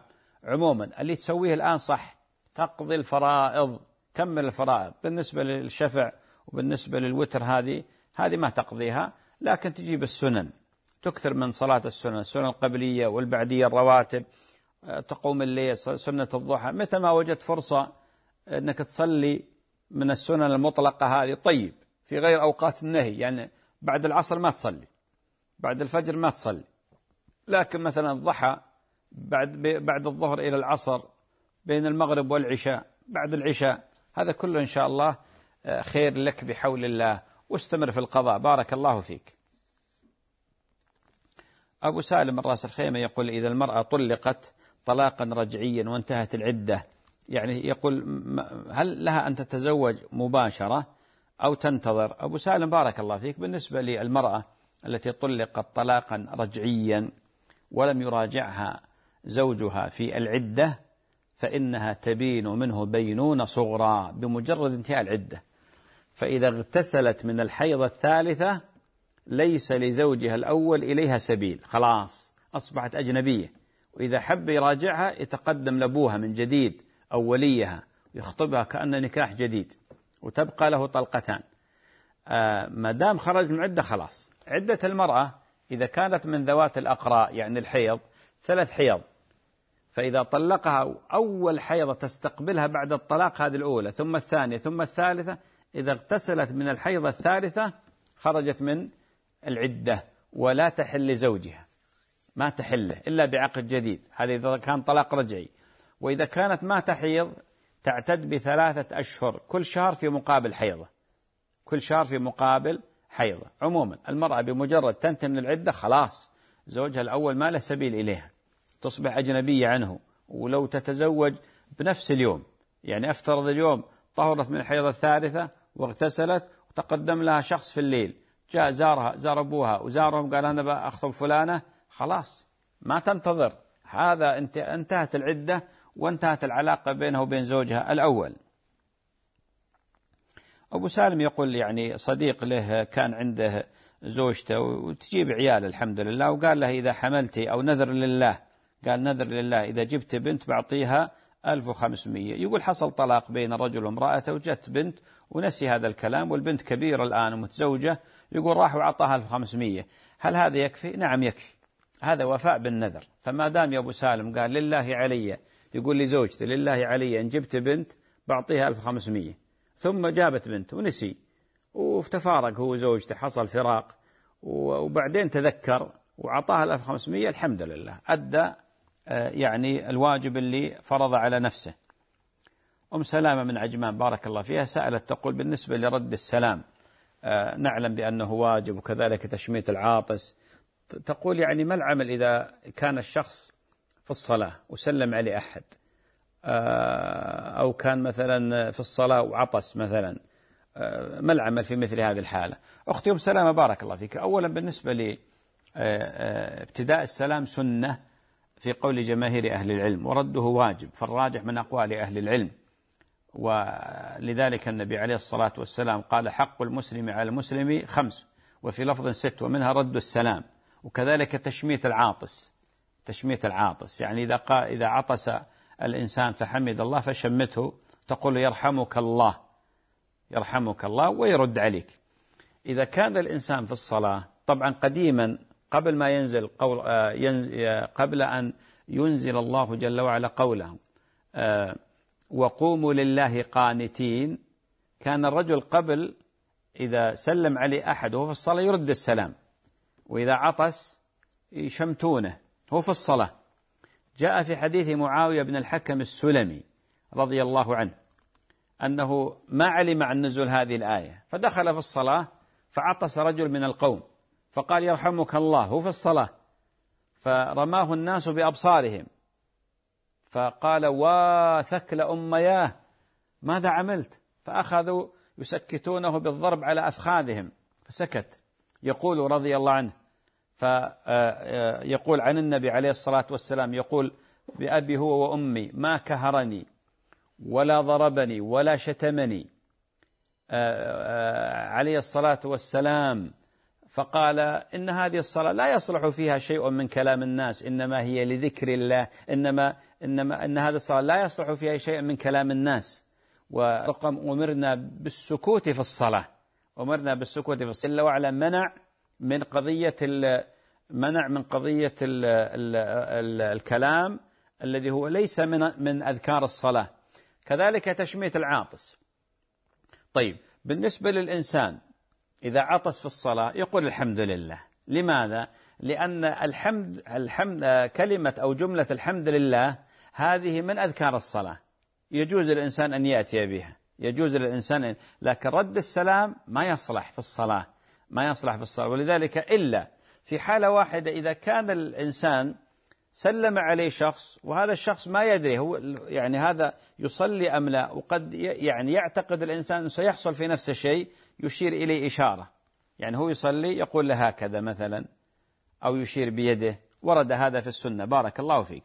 عموما اللي تسويه الآن صح، تقضي الفرائض، كمل الفرائض. بالنسبة للشفع وبالنسبة للوتر هذه هذه ما تقضيها، لكن تجيب السنن، تكثر من صلاة السنن، السنن القبلية والبعدية، الرواتب، تقوم الليل، سنة الضحى، متى ما وجدت فرصة أنك تصلي من السنن المطلقة هذه طيب، في غير أوقات النهي، يعني بعد العصر ما تصلي، بعد الفجر ما تصلي، لكن مثلا الضحى بعد بعد الظهر إلى العصر، بين المغرب والعشاء، بعد العشاء، هذا كله إن شاء الله خير لك بحول الله، واستمر في القضاء. بارك الله فيك. أبو سالم الراس الخيمة يقول: إذا المرأة طلقت طلاقا رجعيا وانتهت العدة، يعني يقول هل لها أن تتزوج مباشرة أو تنتظر؟ أبو سالم بارك الله فيك، بالنسبة للمرأة التي طلقت طلاقا رجعيا ولم يراجعها زوجها في العدة، فإنها تبين منه بينونة صغرى بمجرد انتهاء العدة، فإذا اغتسلت من الحيض الثالثة ليس لزوجها الأول إليها سبيل، خلاص أصبحت أجنبية، وإذا حب يراجعها يتقدم لأبوها من جديد أو وليها ويخطبها كأن نكاح جديد، وتبقى له طلقتان. آه ما دام خرج من عدة خلاص. عدة المرأة إذا كانت من ذوات الأقراء يعني الحيض ثلاث حيض، فإذا طلقها أول حيضة تستقبلها بعد الطلاق هذه الأولى، ثم الثانية، ثم الثالثة، إذا اغتسلت من الحيضة الثالثة خرجت من العدة ولا تحل لزوجها، ما تحله إلا بعقد جديد، هذا إذا كان طلاق رجعي. وإذا كانت ما تحيض تعتد بثلاثة أشهر، كل شهر في مقابل حيضة، كل شهر في مقابل حيضة. عموما المرأة بمجرد تنتهي من العدة خلاص زوجها الأول ما له سبيل إليها، تصبح أجنبية عنه. ولو تتزوج بنفس اليوم، يعني أفترض اليوم طهرت من الحيضة الثالثة واغتسلت وتقدم لها شخص في الليل، جاء زارها زار أبوها وزارهم قال أنا بأخطب فلانة، خلاص ما تنتظر، هذا انتهت العدة وانتهت العلاقة بينه وبين زوجها الأول. أبو سالم يقول يعني صديق له كان عنده زوجته وتجيب عيال الحمد لله، وقال له إذا حملتي أو نذر لله، قال نذر لله إذا جبت بنت بعطيها ألف وخمسمية. يقول حصل طلاق بين الرجل وامرأته وجت بنت ونسي هذا الكلام، والبنت كبيرة الآن ومتزوجة، يقول راح وعطاها ألف وخمسمية. هل هذا يكفي؟ نعم يكفي، هذا وفاء بالنذر. فما دام يا أبو سالم قال لله علي، يقول لي زوجتي لله علي إن جبت بنت بعطيها ألف وخمسمية، ثم جابت بنت ونسي وتفارق هو زوجته، حصل فراق، وبعدين تذكر وعطاها ألف وخمسمية، الحمد لله أدى يعني الواجب اللي فرض على نفسه. أم سلامة من عجمان بارك الله فيها سألت تقول بالنسبة لرد السلام، نعلم بأنه واجب وكذلك تشميت العاطس، تقول يعني ما العمل إذا كان الشخص في الصلاة وسلم عليه أحد، أو كان مثلا في الصلاة وعطس مثلا، ما العمل في مثل هذه الحالة؟ أختي أم سلامة بارك الله فيك، أولا بالنسبة لابتداء السلام سنة في قول جماهير أهل العلم، ورده واجب، فالراجح من أقوال أهل العلم، ولذلك النبي عليه الصلاة والسلام قال حق المسلم على المسلم خمس، وفي لفظ ست، ومنها رد السلام، وكذلك تشميت العاطس، تشميت العاطس يعني إذا قال إذا عطس الإنسان فحمد الله فشمته تقول يرحمك الله، يرحمك الله، ويرد عليك. إذا كان الإنسان في الصلاة، طبعا قديما قبل ما ينزل قول قبل أن ينزل الله جل وعلا قوله وقوموا لله قانتين، كان الرجل قبل إذا سلم عليه أحد وهو في الصلاة يرد السلام، وإذا عطس يشمتونه هو في الصلاة. جاء في حديث معاوية بن الحكم السلمي رضي الله عنه أنه ما علم عن نزول هذه الآية، فدخل في الصلاة فعطس رجل من القوم فقال يرحمك الله هو في الصلاة، فرماه الناس بأبصارهم فقال وثكل أمياه ماذا عملت؟ فأخذوا يسكتونه بالضرب على أفخاذهم فسكت. يقول رضي الله عنه، فيقول عن النبي عليه الصلاة والسلام يقول بأبي هو وأمي ما كهرني ولا ضربني ولا شتمني عليه الصلاة والسلام، فقال إن هذه الصلاة لا يصلح فيها شيء من كلام الناس، إنما هي لذكر الله، إنما إنما إن هذه الصلاة لا يصلح فيها شيء من كلام الناس. ورقم أمرنا بالسكوت في الصلاة، أمرنا بالسكوت في الصلاة. جل وعلا منع من قضية منع من قضية ال ال ال الكلام الذي هو ليس من من أذكار الصلاة. كذلك تشميت العاطس. طيب بالنسبة للإنسان إذا عطس في الصلاة يقول الحمد لله. لماذا؟ لأن الحمد الحمد كلمة أو جملة الحمد لله هذه من أذكار الصلاة، يجوز للإنسان أن يأتي بها، يجوز للإنسان، لكن رد السلام ما يصلح في الصلاة، ما يصلح في الصلاة. ولذلك إلا في حالة واحدة، إذا كان الإنسان سلم عليه شخص وهذا الشخص ما يدري هو يعني هذا يصلي أم لا، وقد يعني يعتقد الإنسان أنه سيحصل في نفس الشيء، يشير إليه إشارة، يعني هو يصلي يقول له هكذا مثلا أو يشير بيده، ورد هذا في السنة. بارك الله فيك.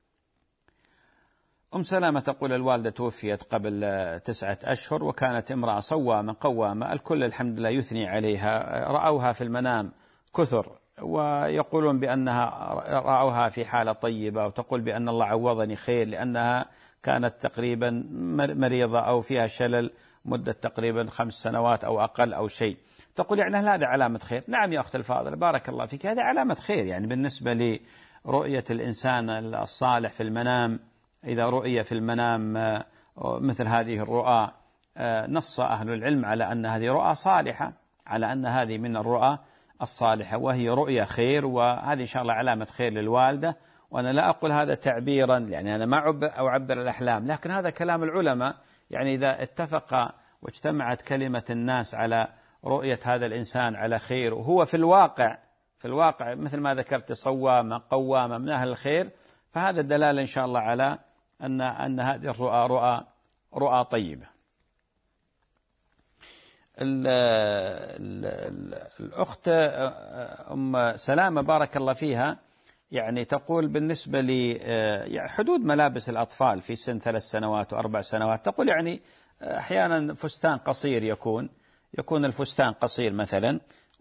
أم سلامة تقول الوالدة توفيت قبل تسعة أشهر وكانت امرأة صوامة قوامة، الكل الحمد لله يثني عليها، رأوها في المنام كثر ويقولون بأنها رأوها في حالة طيبة، وتقول بأن الله عوضني خير لأنها كانت تقريبا مريضة أو فيها شلل مدة تقريبا خمس سنوات أو أقل أو شيء. تقول يعني هل هذا علامة خير؟ نعم يا أخت الفاضلة بارك الله فيك، هذا علامة خير. يعني بالنسبة لرؤية الإنسان الصالح في المنام، إذا رؤية في المنام مثل هذه الرؤى، نص أهل العلم على أن هذه رؤى صالحة، على أن هذه من الرؤى الصالحة وهي رؤية خير، وهذه إن شاء الله علامة خير للوالدة. وأنا لا أقول هذا تعبيرا، يعني أنا ما أعبر الأحلام، لكن هذا كلام العلماء. يعني إذا اتفق واجتمعت كلمة الناس على رؤية هذا الإنسان على خير، وهو في الواقع في الواقع مثل ما ذكرت صوامة قوامة من أهل الخير، فهذا دلالة إن شاء الله على أن أن هذه الرؤى رؤى رؤى طيبة. الأخت أم سلامة بارك الله فيها يعني تقول بالنسبة لي حدود ملابس الأطفال في سن ثلاث سنوات وأربع سنوات، تقول يعني أحيانا فستان قصير يكون يكون الفستان قصير مثلا،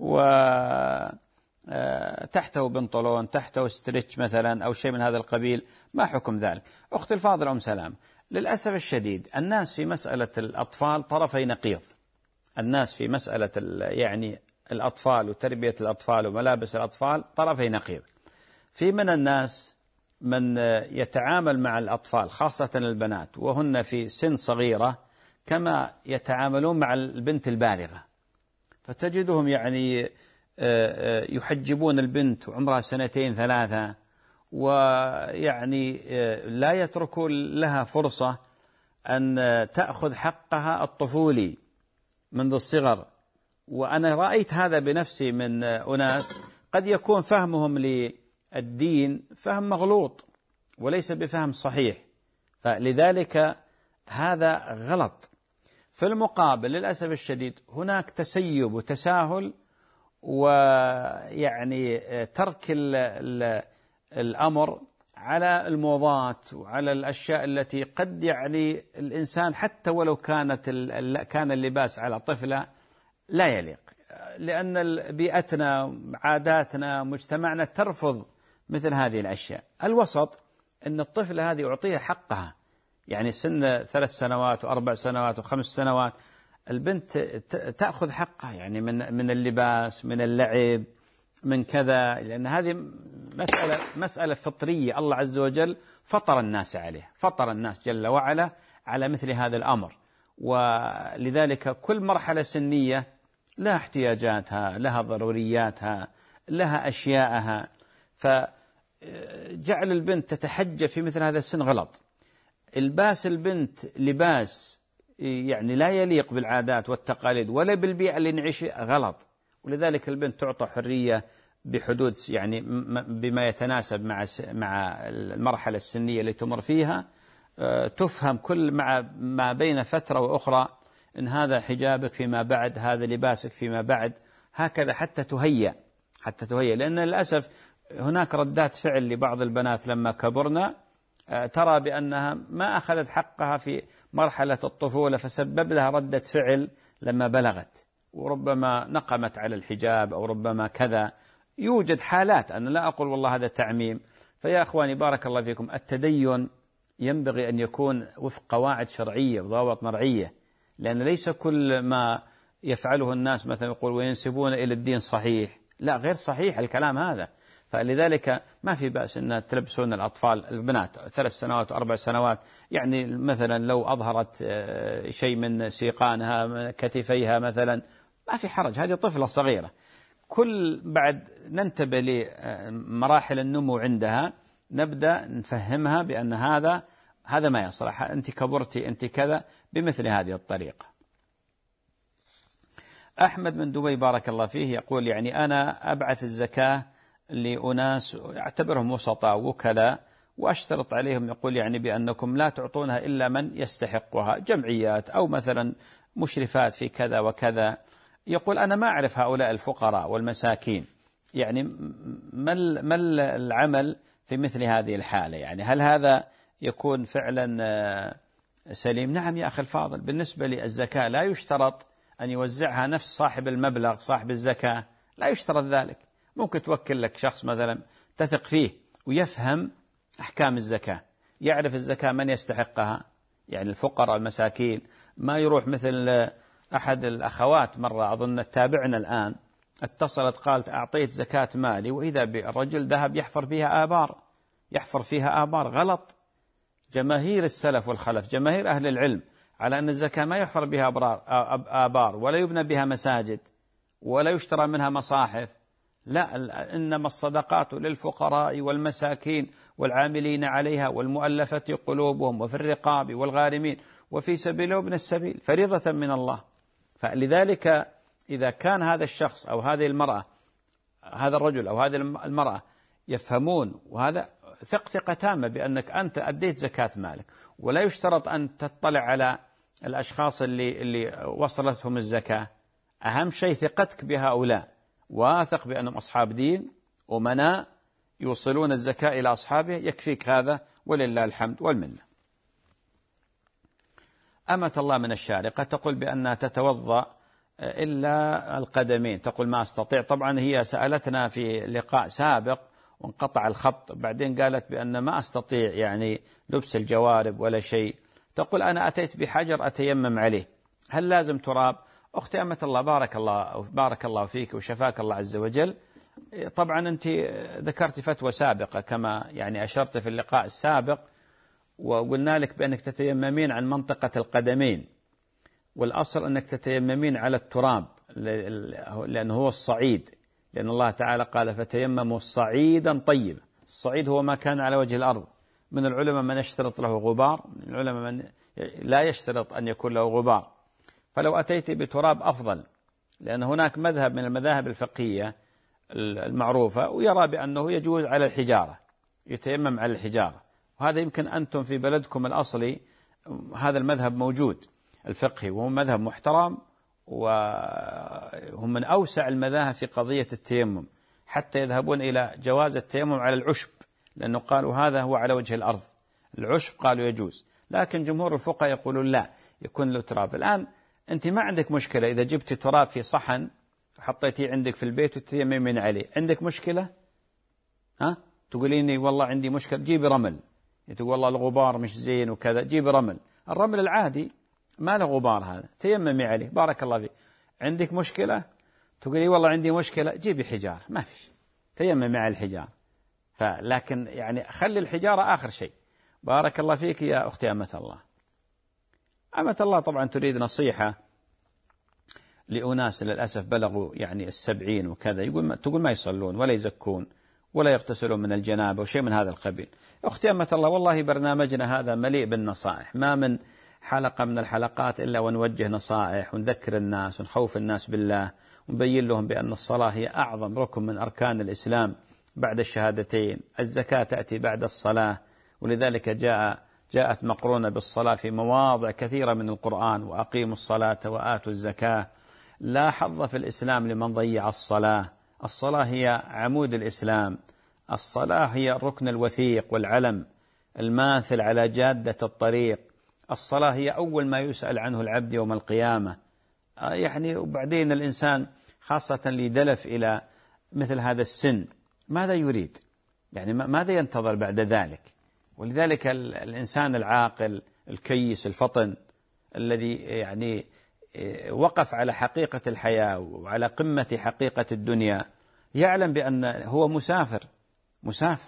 وتحته بنطلون تحته ستريتش مثلا أو شيء من هذا القبيل، ما حكم ذلك؟ أخت الفاضلة أم سلام، للأسف الشديد الناس في مسألة الأطفال طرفي نقيض. الناس في مسألة يعني الأطفال وتربية الأطفال وملابس الأطفال طرفي نقيض. في من الناس من يتعامل مع الأطفال خاصة البنات وهن في سن صغيرة كما يتعاملون مع البنت البالغة، فتجدهم يعني يحجبون البنت وعمرها سنتين ثلاثة، ويعني لا يتركوا لها فرصة أن تأخذ حقها الطفولي منذ الصغر. وأنا رأيت هذا بنفسي من أناس قد يكون فهمهم للدين فهم مغلوط وليس بفهم صحيح، فلذلك هذا غلط. في المقابل للأسف الشديد هناك تسيب وتساهل، ويعني ترك ال ال الأمر على الموضات وعلى الأشياء التي قد يعني الإنسان حتى ولو كانت كان اللباس على طفلة لا يليق، لأن بيئتنا عاداتنا مجتمعنا ترفض مثل هذه الأشياء. الوسط أن الطفلة هذه أعطيها حقها، يعني سن ثلاث سنوات وأربع سنوات وخمس سنوات البنت تأخذ حقها، يعني من من اللباس من اللعب من كذا، لأن هذه مسألة مسألة فطرية الله عز وجل فطر الناس عليه، فطر الناس جل وعلا على مثل هذا الأمر. ولذلك كل مرحلة سنية لها احتياجاتها، لها ضرورياتها، لها أشياءها، فجعل البنت تتحجب في مثل هذا السن غلط. الباس البنت لباس يعني لا يليق بالعادات والتقاليد ولا بالبيئة اللي نعيشها غلط، ولذلك البنت تعطى حرية بحدود يعني بما يتناسب مع مع المرحلة السنية اللي تمر فيها، تفهم كل مع ما بين فترة وأخرى إن هذا حجابك فيما بعد، هذا لباسك فيما بعد، هكذا حتى تهيأ حتى تهيأ لأن للأسف هناك ردات فعل لبعض البنات لما كبرنا ترى بأنها ما أخذت حقها في مرحلة الطفولة، فسبب لها ردة فعل لما بلغت، وربما نقمت على الحجاب أو ربما كذا. يوجد حالات، أنا لا أقول والله هذا تعميم. فيا أخواني بارك الله فيكم، التدين ينبغي أن يكون وفق قواعد شرعية وضوابط مرعية، لأن ليس كل ما يفعله الناس مثلا يقول وينسبون إلى الدين صحيح، لا، غير صحيح الكلام هذا. فلذلك ما في بأس أن تلبسون الأطفال البنات ثلاث سنوات وأربع سنوات، يعني مثلا لو أظهرت شيء من سيقانها من كتفيها مثلا ما في حرج، هذه طفلة صغيرة. كل بعد ننتبه لمراحل النمو عندها نبدأ نفهمها بأن هذا هذا ما يصلح، أنت كبرتي، أنت كذا، بمثل هذه الطريقة. أحمد من دبي بارك الله فيه يقول يعني أنا أبعث الزكاة لأناس أعتبرهم وسطاء وكلاء وأشترط عليهم، يقول يعني بأنكم لا تعطونها إلا من يستحقها، جمعيات أو مثلا مشرفات في كذا وكذا. يقول أنا ما أعرف هؤلاء الفقراء والمساكين، يعني ما العمل في مثل هذه الحالة؟ يعني هل هذا يكون فعلا سليم؟ نعم يا أخي الفاضل، بالنسبة للزكاة لا يشترط أن يوزعها نفس صاحب المبلغ صاحب الزكاة، لا يشترط ذلك. ممكن توكل لك شخص مثلا تثق فيه ويفهم أحكام الزكاة، يعرف الزكاة من يستحقها، يعني الفقراء المساكين. ما يروح مثل أحد الأخوات مرة أظن تابعنا الآن اتصلت قالت أعطيت زكاة مالي، وإذا بالرجل ذهب يحفر فيها آبار، يحفر فيها آبار. غلط. جماهير السلف والخلف، جماهير أهل العلم على أن الزكاة ما يحفر بها آبار ولا يبنى بها مساجد ولا يشترى منها مصاحف، لا، إنما الصدقات للفقراء والمساكين والعاملين عليها والمؤلفة قلوبهم وفي الرقاب والغارمين وفي سبيل وابن السبيل، فريضة من الله. فلذلك إذا كان هذا الشخص أو هذه المرأة، هذا الرجل أو هذه المرأة يفهمون، وهذا ثق ثقة تامة بأنك أنت أديت زكاة مالك، ولا يشترط أن تطلع على الأشخاص اللي, اللي وصلتهم الزكاة. أهم شيء ثقتك بهؤلاء، واثق بأنهم أصحاب دين ومناء يوصلون الزكاة إلى أصحابه، يكفيك هذا ولله الحمد والمنة. أمة الله من الشارقة تقول بأنها تتوضأ إلا القدمين، تقول ما أستطيع. طبعا هي سألتنا في لقاء سابق وانقطع الخط، بعدين قالت بأن ما أستطيع يعني لبس الجوارب ولا شيء. تقول أنا أتيت بحجر أتيمم عليه، هل لازم تراب؟ أختي أمة الله بارك الله بارك الله فيك وشفاك الله عز وجل. طبعا أنت ذكرت فتوى سابقة كما يعني أشرت في اللقاء السابق، وقلنا لك بأنك تتيممين عن منطقة القدمين، والأصل أنك تتيممين على التراب لأنه هو الصعيد، لأن الله تعالى قال فتيمموا صعيدا طيبا. الصعيد هو ما كان على وجه الأرض. من العلماء من يشترط له غبار، من العلماء من لا يشترط أن يكون له غبار. فلو أتيت بتراب أفضل، لأن هناك مذهب من المذاهب الفقهية المعروفة ويرى بأنه يجوز على الحجارة، يتيمم على الحجارة، وهذا يمكن أنتم في بلدكم الأصلي هذا المذهب موجود الفقهي، وهو مذهب محترم، وهم من أوسع المذاهب في قضية التيمم، حتى يذهبون إلى جواز التيمم على العشب، لأنه قالوا هذا هو على وجه الأرض، العشب قالوا يجوز، لكن جمهور الفقهاء يقولون لا، يكون له تراب. الآن أنت ما عندك مشكلة إذا جبت تراب في صحن وحطيتيه عندك في البيت وتيممين عليه، عندك مشكلة؟ ها؟ تقوليني والله عندي مشكلة، جيبي رمل، تقول والله الغبار مش زين وكذا، جيبي رمل، الرمل العادي ما له غبار هذا، تيممي عليه، بارك الله فيك. عندك مشكلة؟ تقولي والله عندي مشكلة، جيبي حجارة، ما فيش، تيممي على الحجارة. فلكن يعني خلي الحجارة آخر شيء. بارك الله فيك يا أختي أمة الله. أمة الله طبعا تريد نصيحة لأناس للأسف بلغوا يعني السبعين وكذا، يقول تقول ما يصلون ولا يزكون ولا يغتسلون من الجنابة وشيء من هذا القبيل. أختي أمة الله والله برنامجنا هذا مليء بالنصائح، ما من حلقة من الحلقات إلا ونوجه نصائح ونذكر الناس ونخوف الناس بالله ونبين لهم بأن الصلاة هي أعظم ركن من أركان الإسلام بعد الشهادتين، الزكاة تأتي بعد الصلاة، ولذلك جاء جاءت مقرونة بالصلاة في مواضع كثيرة من القرآن، وأقيموا الصلاة وآتوا الزكاة. لا حظ في الإسلام لمن ضيع الصلاة، الصلاة هي عمود الإسلام، الصلاة هي الركن الوثيق والعلم الماثل على جادة الطريق، الصلاة هي أول ما يسأل عنه العبد يوم القيامة، يعني وبعدين الإنسان خاصة اللي دلف إلى مثل هذا السن ماذا يريد؟ يعني ماذا ينتظر بعد ذلك؟ ولذلك الإنسان العاقل الكيس الفطن الذي يعني وقف على حقيقة الحياة وعلى قمة حقيقة الدنيا يعلم بأن هو مسافر مسافر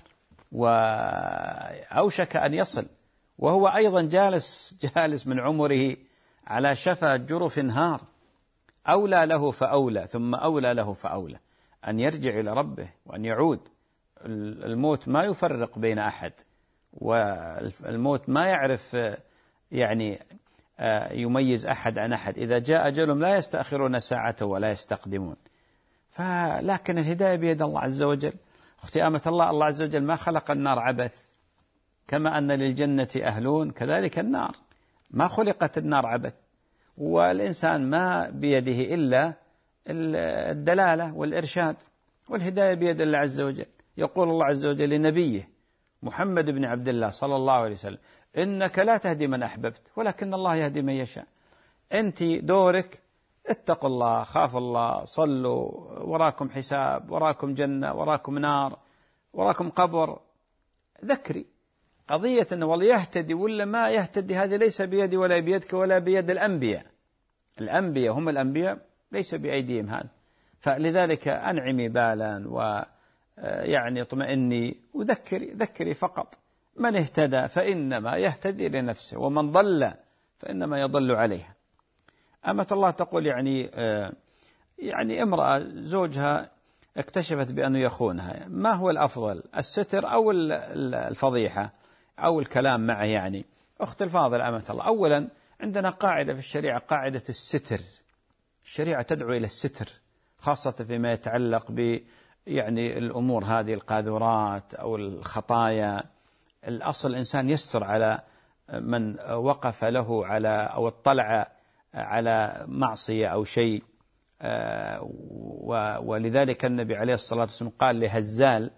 وأوشك أن يصل، وهو أيضا جالس جالس من عمره على شفا جرف نهار. أولى له فأولى ثم أولى له فأولى أن يرجع إلى ربه وأن يعود. الموت ما يفرق بين أحد، والموت ما يعرف يعني يميز أحد عن أحد. إذا جاء أجلهم لا يستأخرون ساعة ولا يستقدمون. فلكن الهداية بيد الله عز وجل. أختي آمة الله، الله عز وجل ما خلق النار عبث، كما أن للجنة أهلون كذلك النار، ما خلقت النار عبث. والإنسان ما بيده إلا الدلالة والإرشاد، والهداية بيد الله عز وجل. يقول الله عز وجل لنبيه محمد بن عبد الله صلى الله عليه وسلم: إنك لا تهدي من أحببت ولكن الله يهدي من يشاء. أنت دورك اتقوا الله، خافوا الله، صلوا، وراكم حساب، وراكم جنة، وراكم نار، وراكم قبر. ذكري قضية أنه والله يهتدي ولا ما يهتدي هذه ليس بيدي ولا بيدك ولا بيد الأنبياء. الأنبياء هم الأنبياء، ليس بأيديهم هذا. فلذلك أنعمي بالا ويعني اطمئني وذكري ذكري فقط. من اهتدى فإنما يهتدي لنفسه، ومن ضل فإنما يضل عليها. أمة الله تقول يعني يعني امرأة زوجها اكتشفت بأنه يخونها، ما هو الأفضل، الستر أو الفضيحة أو الكلام معه؟ يعني أخت الفاضل أمة الله، أولا عندنا قاعدة في الشريعة، قاعدة الستر. الشريعة تدعو إلى الستر خاصة فيما يتعلق ب يعني الأمور هذه القاذورات أو الخطايا. الأصل الإنسان يستر على من وقف له على أو اطلع على معصية أو شيء. ولذلك النبي عليه الصلاة والسلام قال لهزال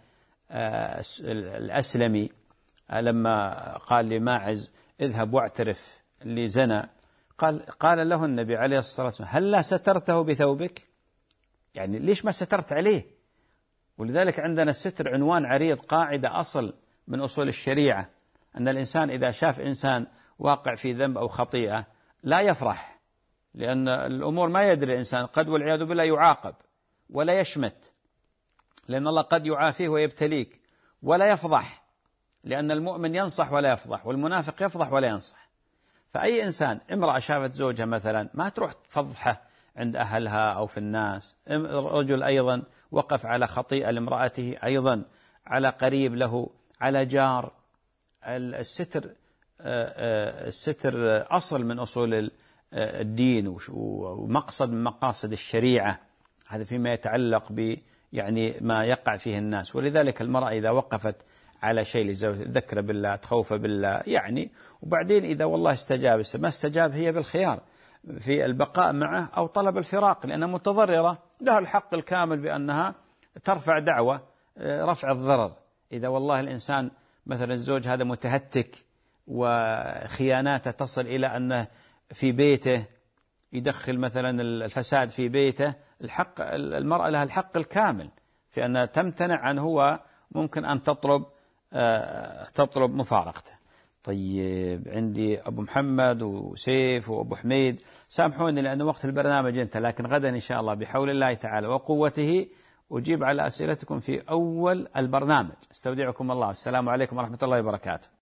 الأسلمي لما قال لماعز: اذهب واعترف اللي زنى، قال قال له النبي عليه الصلاة والسلام: هل لا سترته بثوبك؟ يعني ليش ما سترت عليه؟ ولذلك عندنا الستر عنوان عريض، قاعدة أصل من أصول الشريعة، أن الإنسان إذا شاف إنسان واقع في ذنب أو خطيئة لا يفرح، لأن الأمور ما يدري الإنسان، قد والعياذ بالله يعاقب ولا يشمت، لأن الله قد يعافيه ويبتليك، ولا يفضح، لأن المؤمن ينصح ولا يفضح، والمنافق يفضح ولا ينصح. فأي إنسان، امرأة شافت زوجها مثلا ما تروح تفضحه عند أهلها أو في الناس. رجل أيضا وقف على خطيئة لامرأته، أيضا على قريب له، على جار. الستر الستر أصل من أصول الدين ومقصد من مقاصد الشريعة، هذا فيما يتعلق ب يعني ما يقع فيه الناس. ولذلك المرأة إذا وقفت على شيء لزوجها ذكر بالله، تخوف بالله يعني، وبعدين إذا والله استجاب، ما استجاب هي بالخيار في البقاء معه أو طلب الفراق، لأنها متضررة، لها الحق الكامل بأنها ترفع دعوة رفع الضرر. إذا والله الإنسان مثلا الزوج هذا متهتك وخياناته تصل إلى أنه في بيته يدخل مثلا الفساد في بيته، الحق المرأة لها الحق الكامل في أنها تمتنع عنه، هو ممكن أن تطلب تطلب مفارقته. طيب عندي أبو محمد وسيف وأبو حميد، سامحوني لأن وقت البرنامج انتهى، لكن غدا إن شاء الله بحول الله تعالى وقوته أجيب على أسئلتكم في أول البرنامج. استودعكم الله، السلام عليكم ورحمة الله وبركاته.